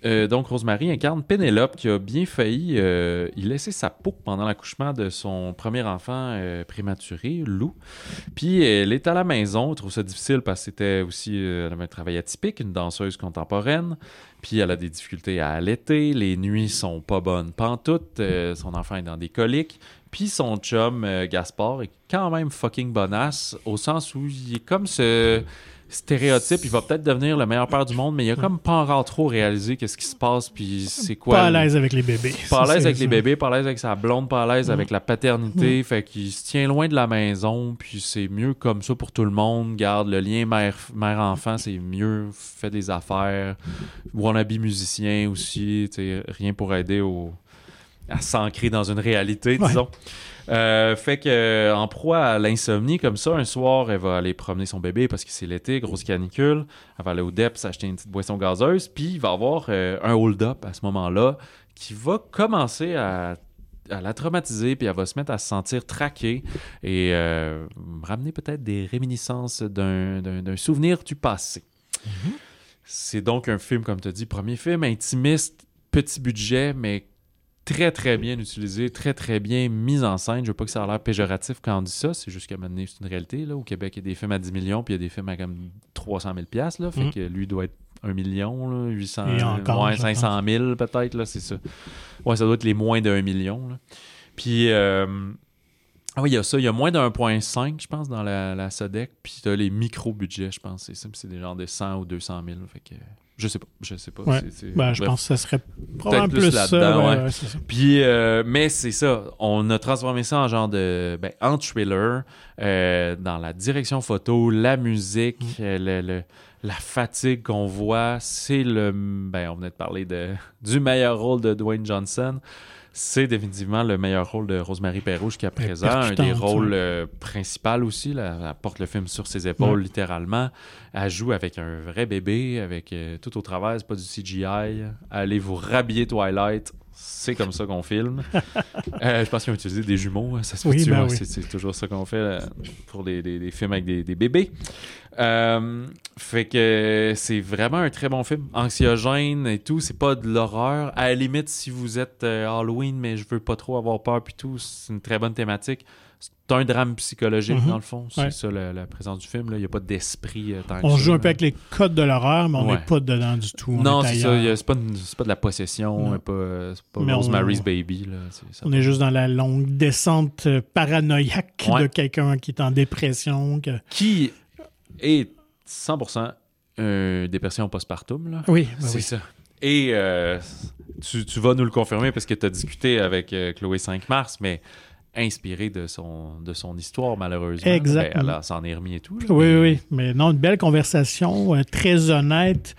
Euh, donc, Rosemary incarne Pénélope qui a bien failli euh, y laisser sa peau pendant l'accouchement de son premier enfant euh, prématuré, Lou. Puis, elle est à la maison. Elle trouve ça difficile parce que c'était aussi euh, elle avait un travail atypique, une danseuse contemporaine. Puis, elle a des difficultés à allaiter. Les nuits sont pas bonnes pantoute. Euh, son enfant est dans des coliques. Puis, son chum, euh, Gaspard, est quand même fucking bonasse au sens où il est comme ce... stéréotype, il va peut-être devenir le meilleur père du monde, mais il a comme pas encore trop réalisé qu'est-ce qui se passe, puis c'est quoi...
Pas à l'aise avec les bébés.
Pas à l'aise avec
ça.
les bébés, pas à l'aise avec sa blonde, pas à l'aise
mm.
avec la paternité,
mm.
fait qu'il se tient loin de la maison, puis c'est mieux comme ça pour tout le monde. Garde le lien mère, mère-enfant, c'est mieux, fait des affaires, wannabe musicien aussi, t'sais, rien pour aider au... à s'ancrer dans une réalité,
ouais.
disons. Euh, fait que euh, en proie à l'insomnie comme ça, un soir, elle va aller promener son bébé parce que c'est l'été, grosse canicule. Elle va aller au D E P s'acheter une petite boisson gazeuse, puis il va avoir euh, un hold-up à ce moment-là qui va commencer à, à la traumatiser, puis elle va se mettre à se sentir traquée et euh, ramener peut-être des réminiscences d'un, d'un, d'un souvenir du passé. Mm-hmm. C'est donc un film, comme tu as dit, premier film intimiste, petit budget, mais très, très bien utilisé, très, très bien mis en scène. Je veux pas que ça a l'air péjoratif quand on dit ça, c'est juste qu'à un moment donné, c'est une réalité. Là. Au Québec, il y a des films à dix millions, puis il y a des films à comme trois cent mille dollars. Là, fait mm. que lui doit être un million, là, huit cents,
encore,
ouais, cinq cent mille peut-être, là, c'est ça. Ouais, ça doit être les moins d'un million. Là. Puis, euh... ah oui, il y a ça. Il y a moins d'un virgule cinq, je pense, dans la, la Sodec, puis tu as les micro-budgets, je pense. C'est ça, puis c'est des genres de cent ou deux cent mille. Fait que... Je sais pas, je sais pas.
Ouais.
C'est, c'est...
Ben, je
Bref,
pense que ça serait probablement
plus,
plus
là-dedans,
ça.
ouais.
Ouais, ouais, c'est ça.
Puis, euh, mais c'est ça, on a transformé ça en genre de, ben, en thriller, euh, dans la direction photo, la musique, mm. euh, le, le, la fatigue qu'on voit, c'est le, ben, on venait de parler de, du meilleur rôle de Dwayne Johnson. C'est définitivement le meilleur rôle de Rosemary Perrault jusqu'à présent. Un des rôles euh, principaux aussi. Là, elle porte le film sur ses épaules, ouais. littéralement. Elle joue avec un vrai bébé, avec euh, tout au travers, c'est pas du C G I. Allez vous rhabiller Twilight. C'est comme ça qu'on filme. euh, je pense qu'ils ont utilisé des jumeaux. Ça se fait
oui, ben
ouais,
oui.
c'est, c'est toujours ça qu'on fait là, pour des, des, des films avec des, des bébés. Euh, fait que c'est vraiment un très bon film. Anxiogène et tout. C'est pas de l'horreur. À la limite, si vous êtes euh, Halloween, mais je veux pas trop avoir peur puis tout, c'est une très bonne thématique. C'est un drame psychologique, mm-hmm. dans le fond. C'est ouais. ça la, la présence du film. Il n'y a pas d'esprit euh, tant
On
que
joue
ça,
un peu avec les codes de l'horreur, mais on n'est ouais. pas dedans du tout. On
non, c'est ça. A, c'est, pas une, c'est pas de la possession. Pas, c'est pas mais Rosemary's on, Baby. Là, c'est, ça
on est juste dans la longue descente paranoïaque ouais. de quelqu'un qui est en dépression. Que...
Qui est cent pour cent euh, dépression postpartum. Là.
Oui, ben
c'est
oui.
ça. Et euh, tu, tu vas nous le confirmer parce que tu as discuté avec euh, Chloé cinq mars, mais inspiré de son, de son histoire, malheureusement.
Exactement.
Ben, elle s'en est remis et tout. Là,
oui,
mais...
oui. Mais non, une belle conversation, euh, très honnête,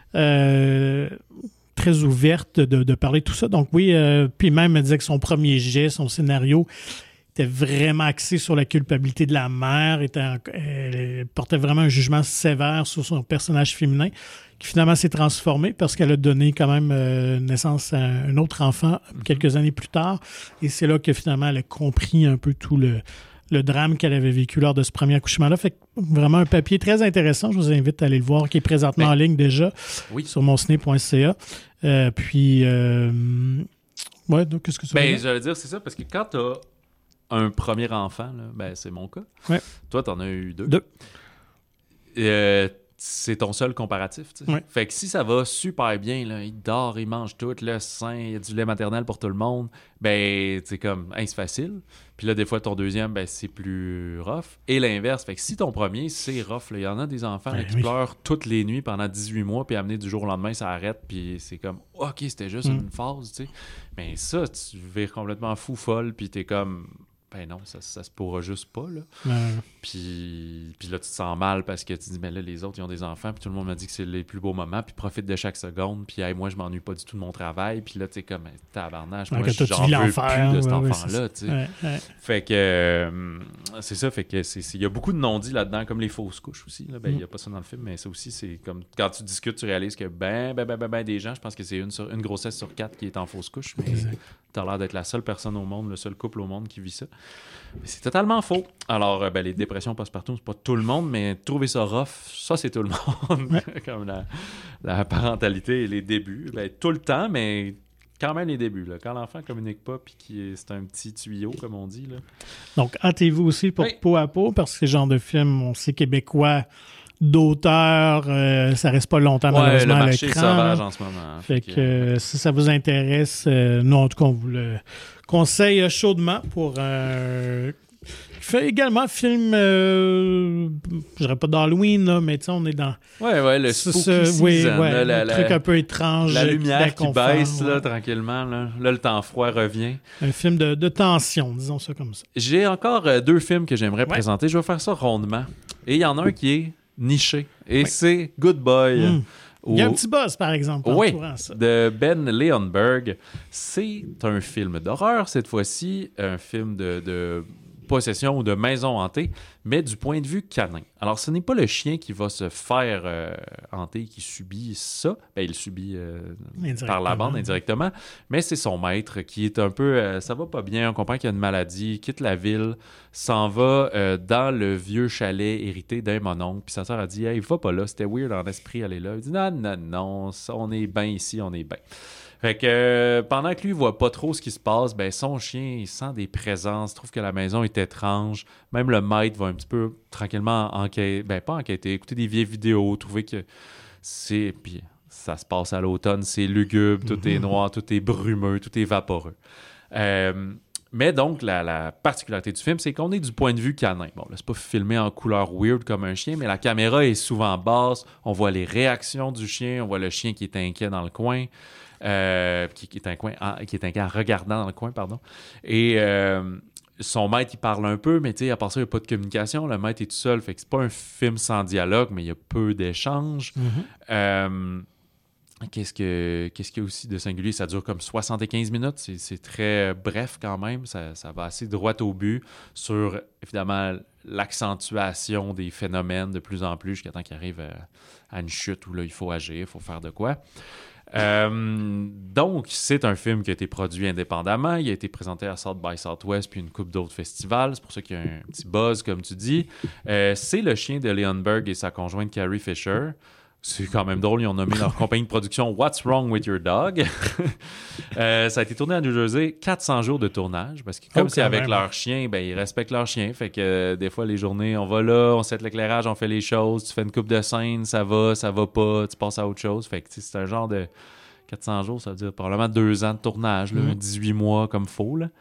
euh, très ouverte de, de parler de tout ça. Donc oui, euh, puis même, elle disait que son premier jet, son scénario, était vraiment axé sur la culpabilité de la mère. Était en, elle portait vraiment un jugement sévère sur son personnage féminin, qui finalement s'est transformé parce qu'elle a donné quand même euh, naissance à un autre enfant quelques années plus tard. Et c'est là que finalement elle a compris un peu tout le, le drame qu'elle avait vécu lors de ce premier accouchement-là. Fait que vraiment un papier très intéressant. Je vous invite à aller le voir, qui est présentement ben, en ligne déjà oui. sur mon ciné point c a. Euh, puis, euh, ouais, donc qu'est-ce que tu veux
ben,
dire?
J'allais dire, c'est ça, parce que quand tu as un premier enfant, là, ben, c'est mon cas.
Ouais.
Toi, tu en as eu deux.
Deux.
Euh, c'est ton seul comparatif. Tu sais.
Ouais.
Fait que si ça va super bien, là, il dort, il mange tout, le sein, il y a du lait maternel pour tout le monde, ben, c'est comme, hein, c'est facile. Puis là, des fois, ton deuxième, ben, c'est plus rough. Et l'inverse. Fait que si ton premier, c'est rough, il y en a des enfants ben, là, qui oui. pleurent toutes les nuits pendant dix-huit mois, puis amener du jour au lendemain, ça arrête, puis c'est comme, OK, c'était juste mm. une phase, tu sais. Mais ça, tu vires complètement fou, folle, puis t'es comme... Ben non, ça, ça se pourra juste pas, là.
Ouais.
Puis, puis là, tu te sens mal parce que tu dis, mais là, les autres, ils ont des enfants, puis tout le monde m'a dit que c'est les plus beaux moments, puis profite de chaque seconde, puis hey, moi, je m'ennuie pas du tout de mon travail, puis là, tu sais, comme, tabarnage, moi, j'en veux plus de cet ouais, enfant-là, tu sais.
Ouais, ouais.
Fait que, euh, c'est ça, fait que c'est, il y a beaucoup de non-dits là-dedans, comme les fausses couches aussi, là. Ben, il mm. y a pas ça dans le film, mais ça aussi, c'est comme, quand tu discutes, tu réalises que, ben, ben, ben, ben, ben des gens, je pense que c'est une, sur, une grossesse sur quatre qui est en fausse couche, mais T'as l'air d'être la seule personne au monde, le seul couple au monde qui vit ça. Mais c'est totalement faux. Alors, euh, ben, les dépressions postpartum, c'est pas tout le monde, mais trouver ça rough, ça, c'est tout le monde.
Ouais.
Comme la, la parentalité et les débuts. Ben, tout le temps, mais quand même les débuts. Là. Quand l'enfant communique pas, puis qu'il c'est un petit tuyau, comme on dit. Là.
Donc, hâtez-vous aussi pour
Oui.
Peau à peau, parce que ce genre de film, on sait québécois, d'auteurs, euh, ça reste pas longtemps
Ouais,
malheureusement
le
à
marché est
l'écran.
sauvage
là.
en ce moment.
Fait que euh, si ça vous intéresse, euh, nous, en tout cas, on vous le conseille chaudement pour... Euh, fait également film, euh, je dirais pas d'Halloween, là, mais tu sais, on est dans...
Ouais, ouais, le
ce-
spooky
ce-
season.
oui,
là,
ouais,
la,
le
la-
truc un peu étrange.
la lumière qui
d'inconfort,
baisse, là,
ouais.
tranquillement. Là. là, le temps froid revient.
Un film de, de tension, disons ça comme ça.
J'ai encore euh, deux films que j'aimerais
Ouais.
présenter. Je vais faire ça rondement. Et il y en a un qui est niché. Et
Oui.
c'est Good Boy.
Mm.
Ou-
Il y a un petit buzz, par exemple,
Oui,
entourant ça.
de Ben Leonberg. C'est un film d'horreur, cette fois-ci. Un film de, de possession ou de maison hantée, mais du point de vue canin. Alors, ce n'est pas le chien qui va se faire euh, hanter, qui subit ça. Ben, il subit euh, par la bande indirectement, mais c'est son maître qui est un peu... Euh, ça va pas bien, on comprend qu'il y a une maladie, quitte la ville, s'en va euh, dans le vieux chalet hérité d'un mononcle, puis sa sœur a dit « Hey, va pas là, c'était weird en esprit, aller là. » Il dit « Non, non, non, ça, on est bien ici, on est bien. » Fait que euh, pendant que lui, il voit pas trop ce qui se passe, ben son chien, il sent des présences, trouve que la maison est étrange. Même le maître va un petit peu tranquillement enquêter, ben pas enquêter, écouter des vieilles vidéos, trouver que c'est... Puis ça se passe à l'automne, c'est lugubre, tout est noir, tout est brumeux, tout est vaporeux. Euh, mais donc, la, la particularité du film, c'est qu'on est du point de vue canin. Bon, là, c'est pas filmé en couleur weird comme un chien, mais la caméra est souvent basse. On voit les réactions du chien, on voit le chien qui est inquiet dans le coin. Euh, qui, qui, est un coin en, qui est inquiet en regardant dans le coin, pardon. Et euh, son maître, il parle un peu, mais tu sais, à part ça, il n'y a pas de communication. Le maître est tout seul, fait que c'est pas un film sans dialogue, mais il y a peu d'échanges.
Mm-hmm.
Euh, qu'est-ce, que, qu'est-ce qu'il y a aussi de singulier? Ça dure comme soixante-quinze minutes. C'est, c'est très bref quand même. Ça, ça va assez droit au but sur, évidemment, l'accentuation des phénomènes de plus en plus jusqu'à temps qu'il arrive à, à une chute où là, il faut agir, il faut faire de quoi. Euh, donc, c'est un film qui a été produit indépendamment. Il a été présenté à South by Southwest puis une couple d'autres festivals. C'est pour ça qu'il y a un petit buzz, comme tu dis. Euh, c'est le chien de Leonberg et sa conjointe Carrie Fisher. C'est quand même drôle. Ils ont nommé leur compagnie de production What's Wrong with Your Dog. euh, ça a été tourné à New Jersey. quatre cents jours de tournage. Parce que comme
Oh,
c'est avec
même.
leur chien, ben, ils respectent leur chien. Fait que euh, des fois, les journées, on va là, on set l'éclairage, on fait les choses. Tu fais une coupe de scène, ça va, ça va pas. Tu passes à autre chose. Fait que c'est un genre de quatre cents jours, ça veut dire probablement deux ans de tournage. Là,
Mm.
dix-huit mois comme faux. Là.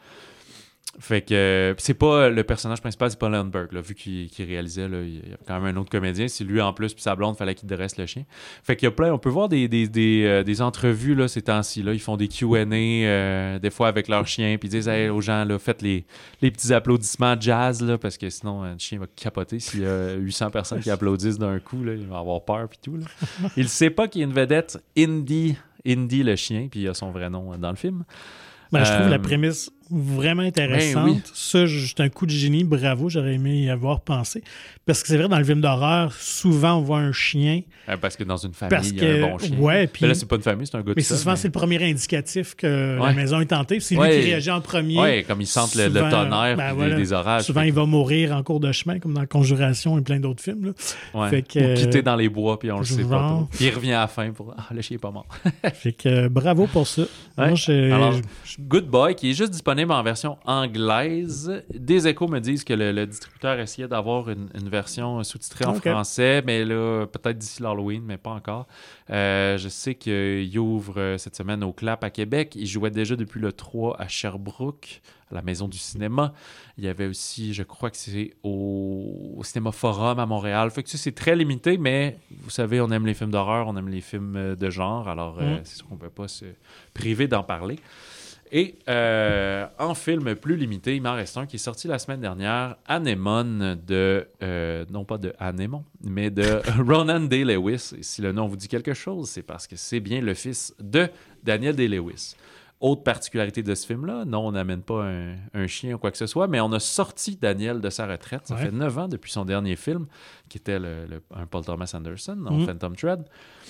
Fait que euh, c'est pas le personnage principal, c'est pas Leonberg, là, vu qu'il, qu'il réalisait, là, il y a quand même un autre comédien. C'est lui en plus, puis sa blonde, fallait qu'il dresse le chien. Fait qu'il y a plein, on peut voir des, des, des, euh, des entrevues là, ces temps-ci. Là. Ils font des Q and A euh, des fois avec leur chien, puis ils disent hey, aux gens, là, faites les, les petits applaudissements jazz, là, parce que sinon, euh, le chien va capoter. S'il y a huit cents personnes qui applaudissent d'un coup, là, il va avoir peur, puis tout. Là. Il sait pas qu'il y a une vedette, Indy, Indy le chien, puis il a son vrai nom dans le film.
Ben, je trouve
Euh,
la prémisse vraiment intéressante.
ben oui.
Ça, juste un coup de génie, bravo, j'aurais aimé y avoir pensé. Parce que c'est vrai, dans le film d'horreur, souvent on voit un chien.
Euh, parce que dans une famille,
Parce
il y a un
que,
bon chien.
ouais, puis-
Mais là, c'est pas une famille, c'est un gars
Mais
tout
c'est
seul,
souvent
mais-
c'est le premier indicatif que la
Ouais.
maison est hantée. C'est lui
Ouais.
qui réagit en premier.
Ouais, comme ils sentent le, le
Souvent,
tonnerre
ben
puis
voilà.
des, des orages.
Souvent, il va mourir en cours de chemin, comme dans Conjuration et plein d'autres films. Là.
Ouais.
Fait que,
Ou quitter dans les bois, puis on le sait pas
genre-
trop. Puis il revient à la fin pour ah, le chien est pas mort.
Fait que euh, bravo pour ça.
Ouais.
Moi, j'ai-
Alors,
je-
Good Boy, qui est juste disponible en version anglaise. Des échos me disent que le, le distributeur essayait d'avoir une, une version sous-titrée en
Ok.
français, mais là, peut-être d'ici l'Halloween, mais pas encore. Euh, je sais qu'il ouvre euh, cette semaine au Clap à Québec. Il jouait déjà depuis le trois à Sherbrooke, à la Maison du cinéma. Il y avait aussi, je crois que c'est au, au Cinéma Forum à Montréal. Fait que tu sais, c'est très limité, mais vous savez, on aime les films d'horreur, on aime les films euh, de genre, alors euh,
Mm.
c'est sûr qu'on ne peut pas se priver d'en parler. Et euh, en film plus limité, il m'en reste un qui est sorti la semaine dernière, Anémone de, euh, non pas de Anémon, mais de Ronan Day-Lewis. Et si le nom vous dit quelque chose, c'est parce que c'est bien le fils de Daniel Day-Lewis. Autre particularité de ce film-là, non, on n'amène pas un, un chien ou quoi que ce soit, mais on a sorti Daniel de sa retraite. Ça
Ouais.
fait neuf ans depuis son dernier film, qui était le, le- un Paul Thomas Anderson, dans
Mm.
Phantom Thread.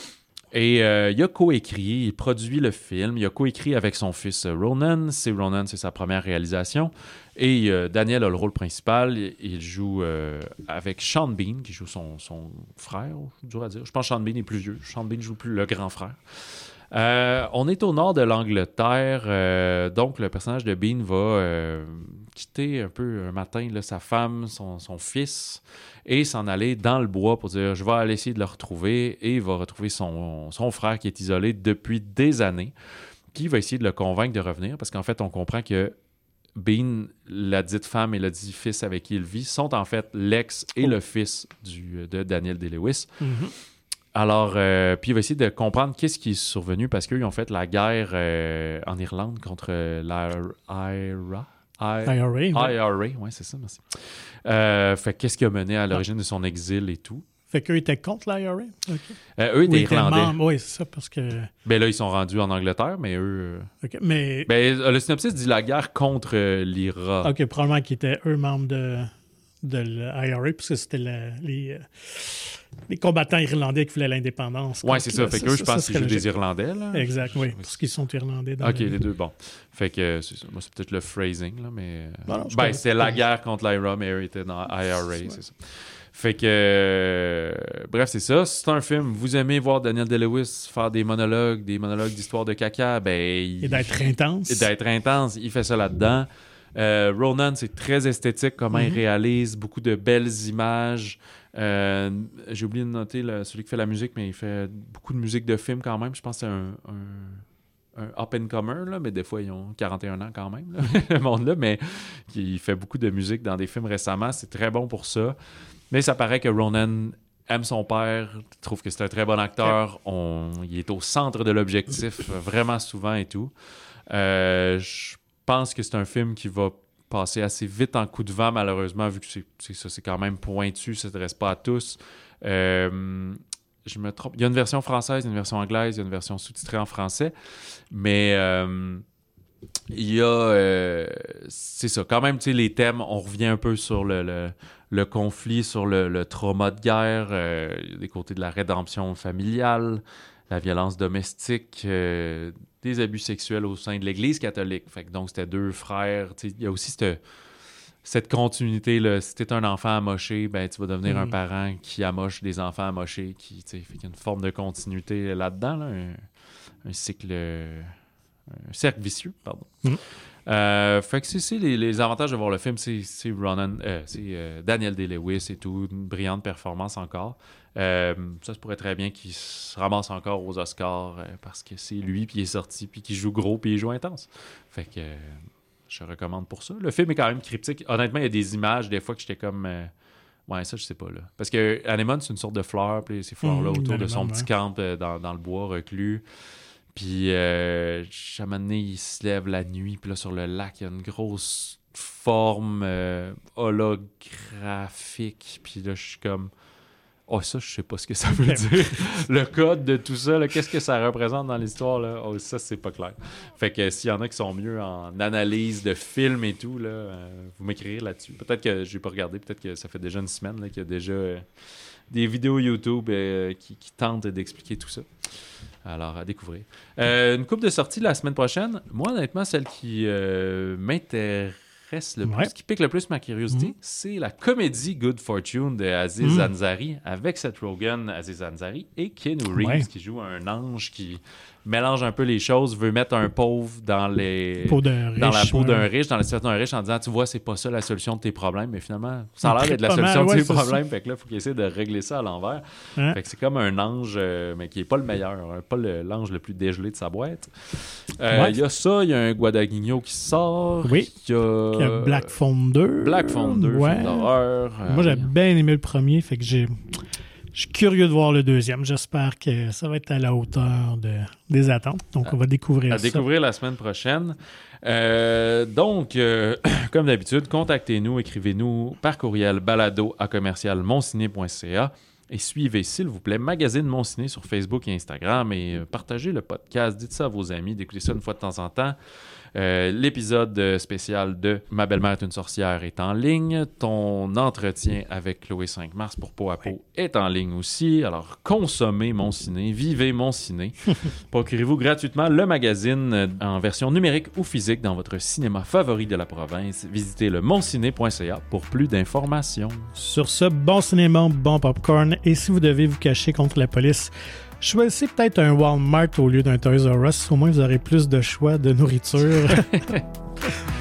Et euh, il a coécrit, il produit le film, il a coécrit avec son fils Ronan. C'est Ronan, c'est sa première réalisation. Et euh, Daniel a le rôle principal. Il, il joue euh, avec Sean Bean, qui joue son, son frère, je dur à dire. Je pense que Sean Bean est plus vieux. Sean Bean joue plus le grand frère. Euh, on est au nord de l'Angleterre, euh, donc le personnage de Bean va euh, quitter un peu un matin là, sa femme, son, son fils, et s'en aller dans le bois pour dire « je vais aller essayer de le retrouver », et il va retrouver son, son frère qui est isolé depuis des années, qui va essayer de le convaincre de revenir, parce qu'en fait, on comprend que Bean, la dite femme et le dit fils avec qui il vit, sont en fait l'ex et oh. le fils du, de Daniel Day-Lewis. Mm-hmm. Alors, euh, puis il va essayer de comprendre qu'est-ce qui est survenu parce qu'ils ont fait la guerre euh, en Irlande contre l'I R A.
I R A,
I R A, oui, c'est ça, merci. Euh, fait qu'est-ce qui a mené à l'origine ah. de son exil et tout.
Fait qu'eux étaient contre l'I R A? Okay.
Euh, eux étaient irlandais.
Oui, c'est ça, parce que...
Ben là, ils sont rendus en Angleterre, mais eux...
OK, mais...
Ben, le synopsis dit la guerre contre euh, l'I R A.
OK, probablement qu'ils étaient eux membres de, de l'I R A, parce que c'était la, les... Euh... les combattants irlandais qui voulaient l'indépendance.
Oui, c'est ça. Fait qu'eux, je pense qu'ils jouent des Irlandais. Là.
Exact, oui. Parce qu'ils sont Irlandais. Dans
OK,
le...
les deux, bon. Fait que, c'est ça. Moi, c'est peut-être le phrasing, là, mais...
Non, non,
ben, c'était la guerre contre l'I R A, mais eux étaient dans I R A, ouais. C'est ça. Fait que... Euh... Bref, c'est ça. C'est un film. Vous aimez voir Daniel Day-Lewis faire des monologues, des monologues d'histoire de caca, ben... Il...
Et d'être intense.
Et d'être intense. Il fait ça là-dedans. Euh, Ronan, c'est très esthétique, comment mm-hmm. il réalise, beaucoup de belles images. Euh, j'ai oublié de noter là, celui qui fait la musique, mais il fait beaucoup de musique de film quand même. Je pense que c'est un, un, un up-and-comer, là, mais des fois, ils ont quarante et un ans quand même, là, le monde-là. Mais il fait beaucoup de musique dans des films récemment. C'est très bon pour ça. Mais ça paraît que Ronan aime son père, trouve que c'est un très bon acteur. On, il est au centre de l'objectif vraiment souvent et tout. Euh, je Je pense que c'est un film qui va passer assez vite en coup de vent, malheureusement, vu que c'est, c'est ça, c'est quand même pointu, ça ne s'adresse pas à tous. Euh, je me trompe. Il y a une version française, une version anglaise, il y a une version sous-titrée en français, mais euh, il y a... Euh, c'est ça, quand même, tu sais, les thèmes, on revient un peu sur le, le, le conflit, sur le, le trauma de guerre, euh, des côtés de la rédemption familiale, la violence domestique, euh, des abus sexuels au sein de l'Église catholique. Fait que donc, c'était deux frères. Il y a aussi cette, cette continuité. Là. Si tu es un enfant amoché, ben, tu vas devenir mm. un parent qui amoche des enfants amochés. Qui, fait qu'il y a une forme de continuité là-dedans. Là, un, un cycle... Un cercle vicieux, pardon. Mm. Euh, fait que c'est, c'est les, les avantages de voir le film, c'est, c'est Ronan, euh, c'est euh, Daniel Day-Lewis et tout, une brillante performance encore. Euh, ça se pourrait très bien qu'il se ramasse encore aux Oscars euh, parce que c'est lui, puis il est sorti, puis qu'il joue gros, puis il joue intense. Fait que euh, je recommande pour ça. Le film est quand même cryptique. Honnêtement, il y a des images, des fois, que j'étais comme... Euh, ouais, ça, je sais pas, là. Parce que Anémone, c'est une sorte de fleur, puis ces fleurs-là mmh, autour de son petit camp euh, dans, dans le bois reclus. Puis, euh, à un moment donné, il se lève la nuit, puis là, sur le lac, il y a une grosse forme euh, holographique. Puis là, je suis comme... Oh, ça, je sais pas ce que ça veut dire. Le code de tout ça, là, qu'est-ce que ça représente dans l'histoire, là? Oh, ça, c'est pas clair. Fait que s'il y en a qui sont mieux en analyse de films et tout, là, euh, vous m'écrirez là-dessus. Peut-être que j'ai pas regardé, peut-être que ça fait déjà une semaine là, qu'il y a déjà euh, des vidéos YouTube euh, qui, qui tentent d'expliquer tout ça. Alors, à découvrir. Euh, une couple de sorties la semaine prochaine. Moi, honnêtement, celle qui euh, m'intéresse le plus,
ouais.
qui pique le plus ma curiosité, mm-hmm. c'est la comédie Good Fortune de Aziz mm. Ansari, avec Seth Rogen, Aziz Ansari et Keanu Reeves, ouais. qui joue un ange qui mélange un peu les choses, veut mettre un pauvre dans, les...
peau d'un
dans
riche,
la peau
ouais.
d'un riche, dans la situation d'un riche, en disant, tu vois, c'est pas ça la solution de tes problèmes, mais finalement, ça a l'air d'être la solution
mal,
de
ouais,
tes problèmes,
ça.
fait que là, il faut qu'il essaie de régler ça à l'envers.
Hein?
Fait que c'est comme un ange, euh, mais qui est pas le meilleur, hein, pas le, l'ange le plus dégelé de sa boîte. Il euh, ouais. y a ça, il y a un Guadagnino qui sort.
Oui.
Il y a...
Il y a Black Phone deux.
Black Phone deux,
ouais.
film d'horreur. Euh,
Moi, j'ai bien aimé le premier, fait que j'ai... Je suis curieux de voir le deuxième. J'espère que ça va être à la hauteur de, des attentes. Donc, on va découvrir
à
ça. À
découvrir la semaine prochaine. Euh, donc, euh, comme d'habitude, contactez-nous, écrivez-nous par courriel balado à commercial monciné point c a et suivez, s'il vous plaît, Magazine Monciné sur Facebook et Instagram et euh, partagez le podcast. Dites ça à vos amis, d'écouter ça une fois de temps en temps. Euh, l'épisode spécial de « Ma belle-mère est une sorcière » est en ligne. Ton entretien avec Chloé cinq mars pour Peau à Peau oui. est en ligne aussi. Alors, consommez mon ciné, vivez mon ciné. Procurez-vous gratuitement le magazine en version numérique ou physique dans votre cinéma favori de la province. Visitez le monciné point c a pour plus d'informations.
Sur ce, bon cinéma, bon popcorn. Et si vous devez vous cacher contre la police, choisissez peut-être un Walmart au lieu d'un Toys R Us. Au moins, vous aurez plus de choix de nourriture.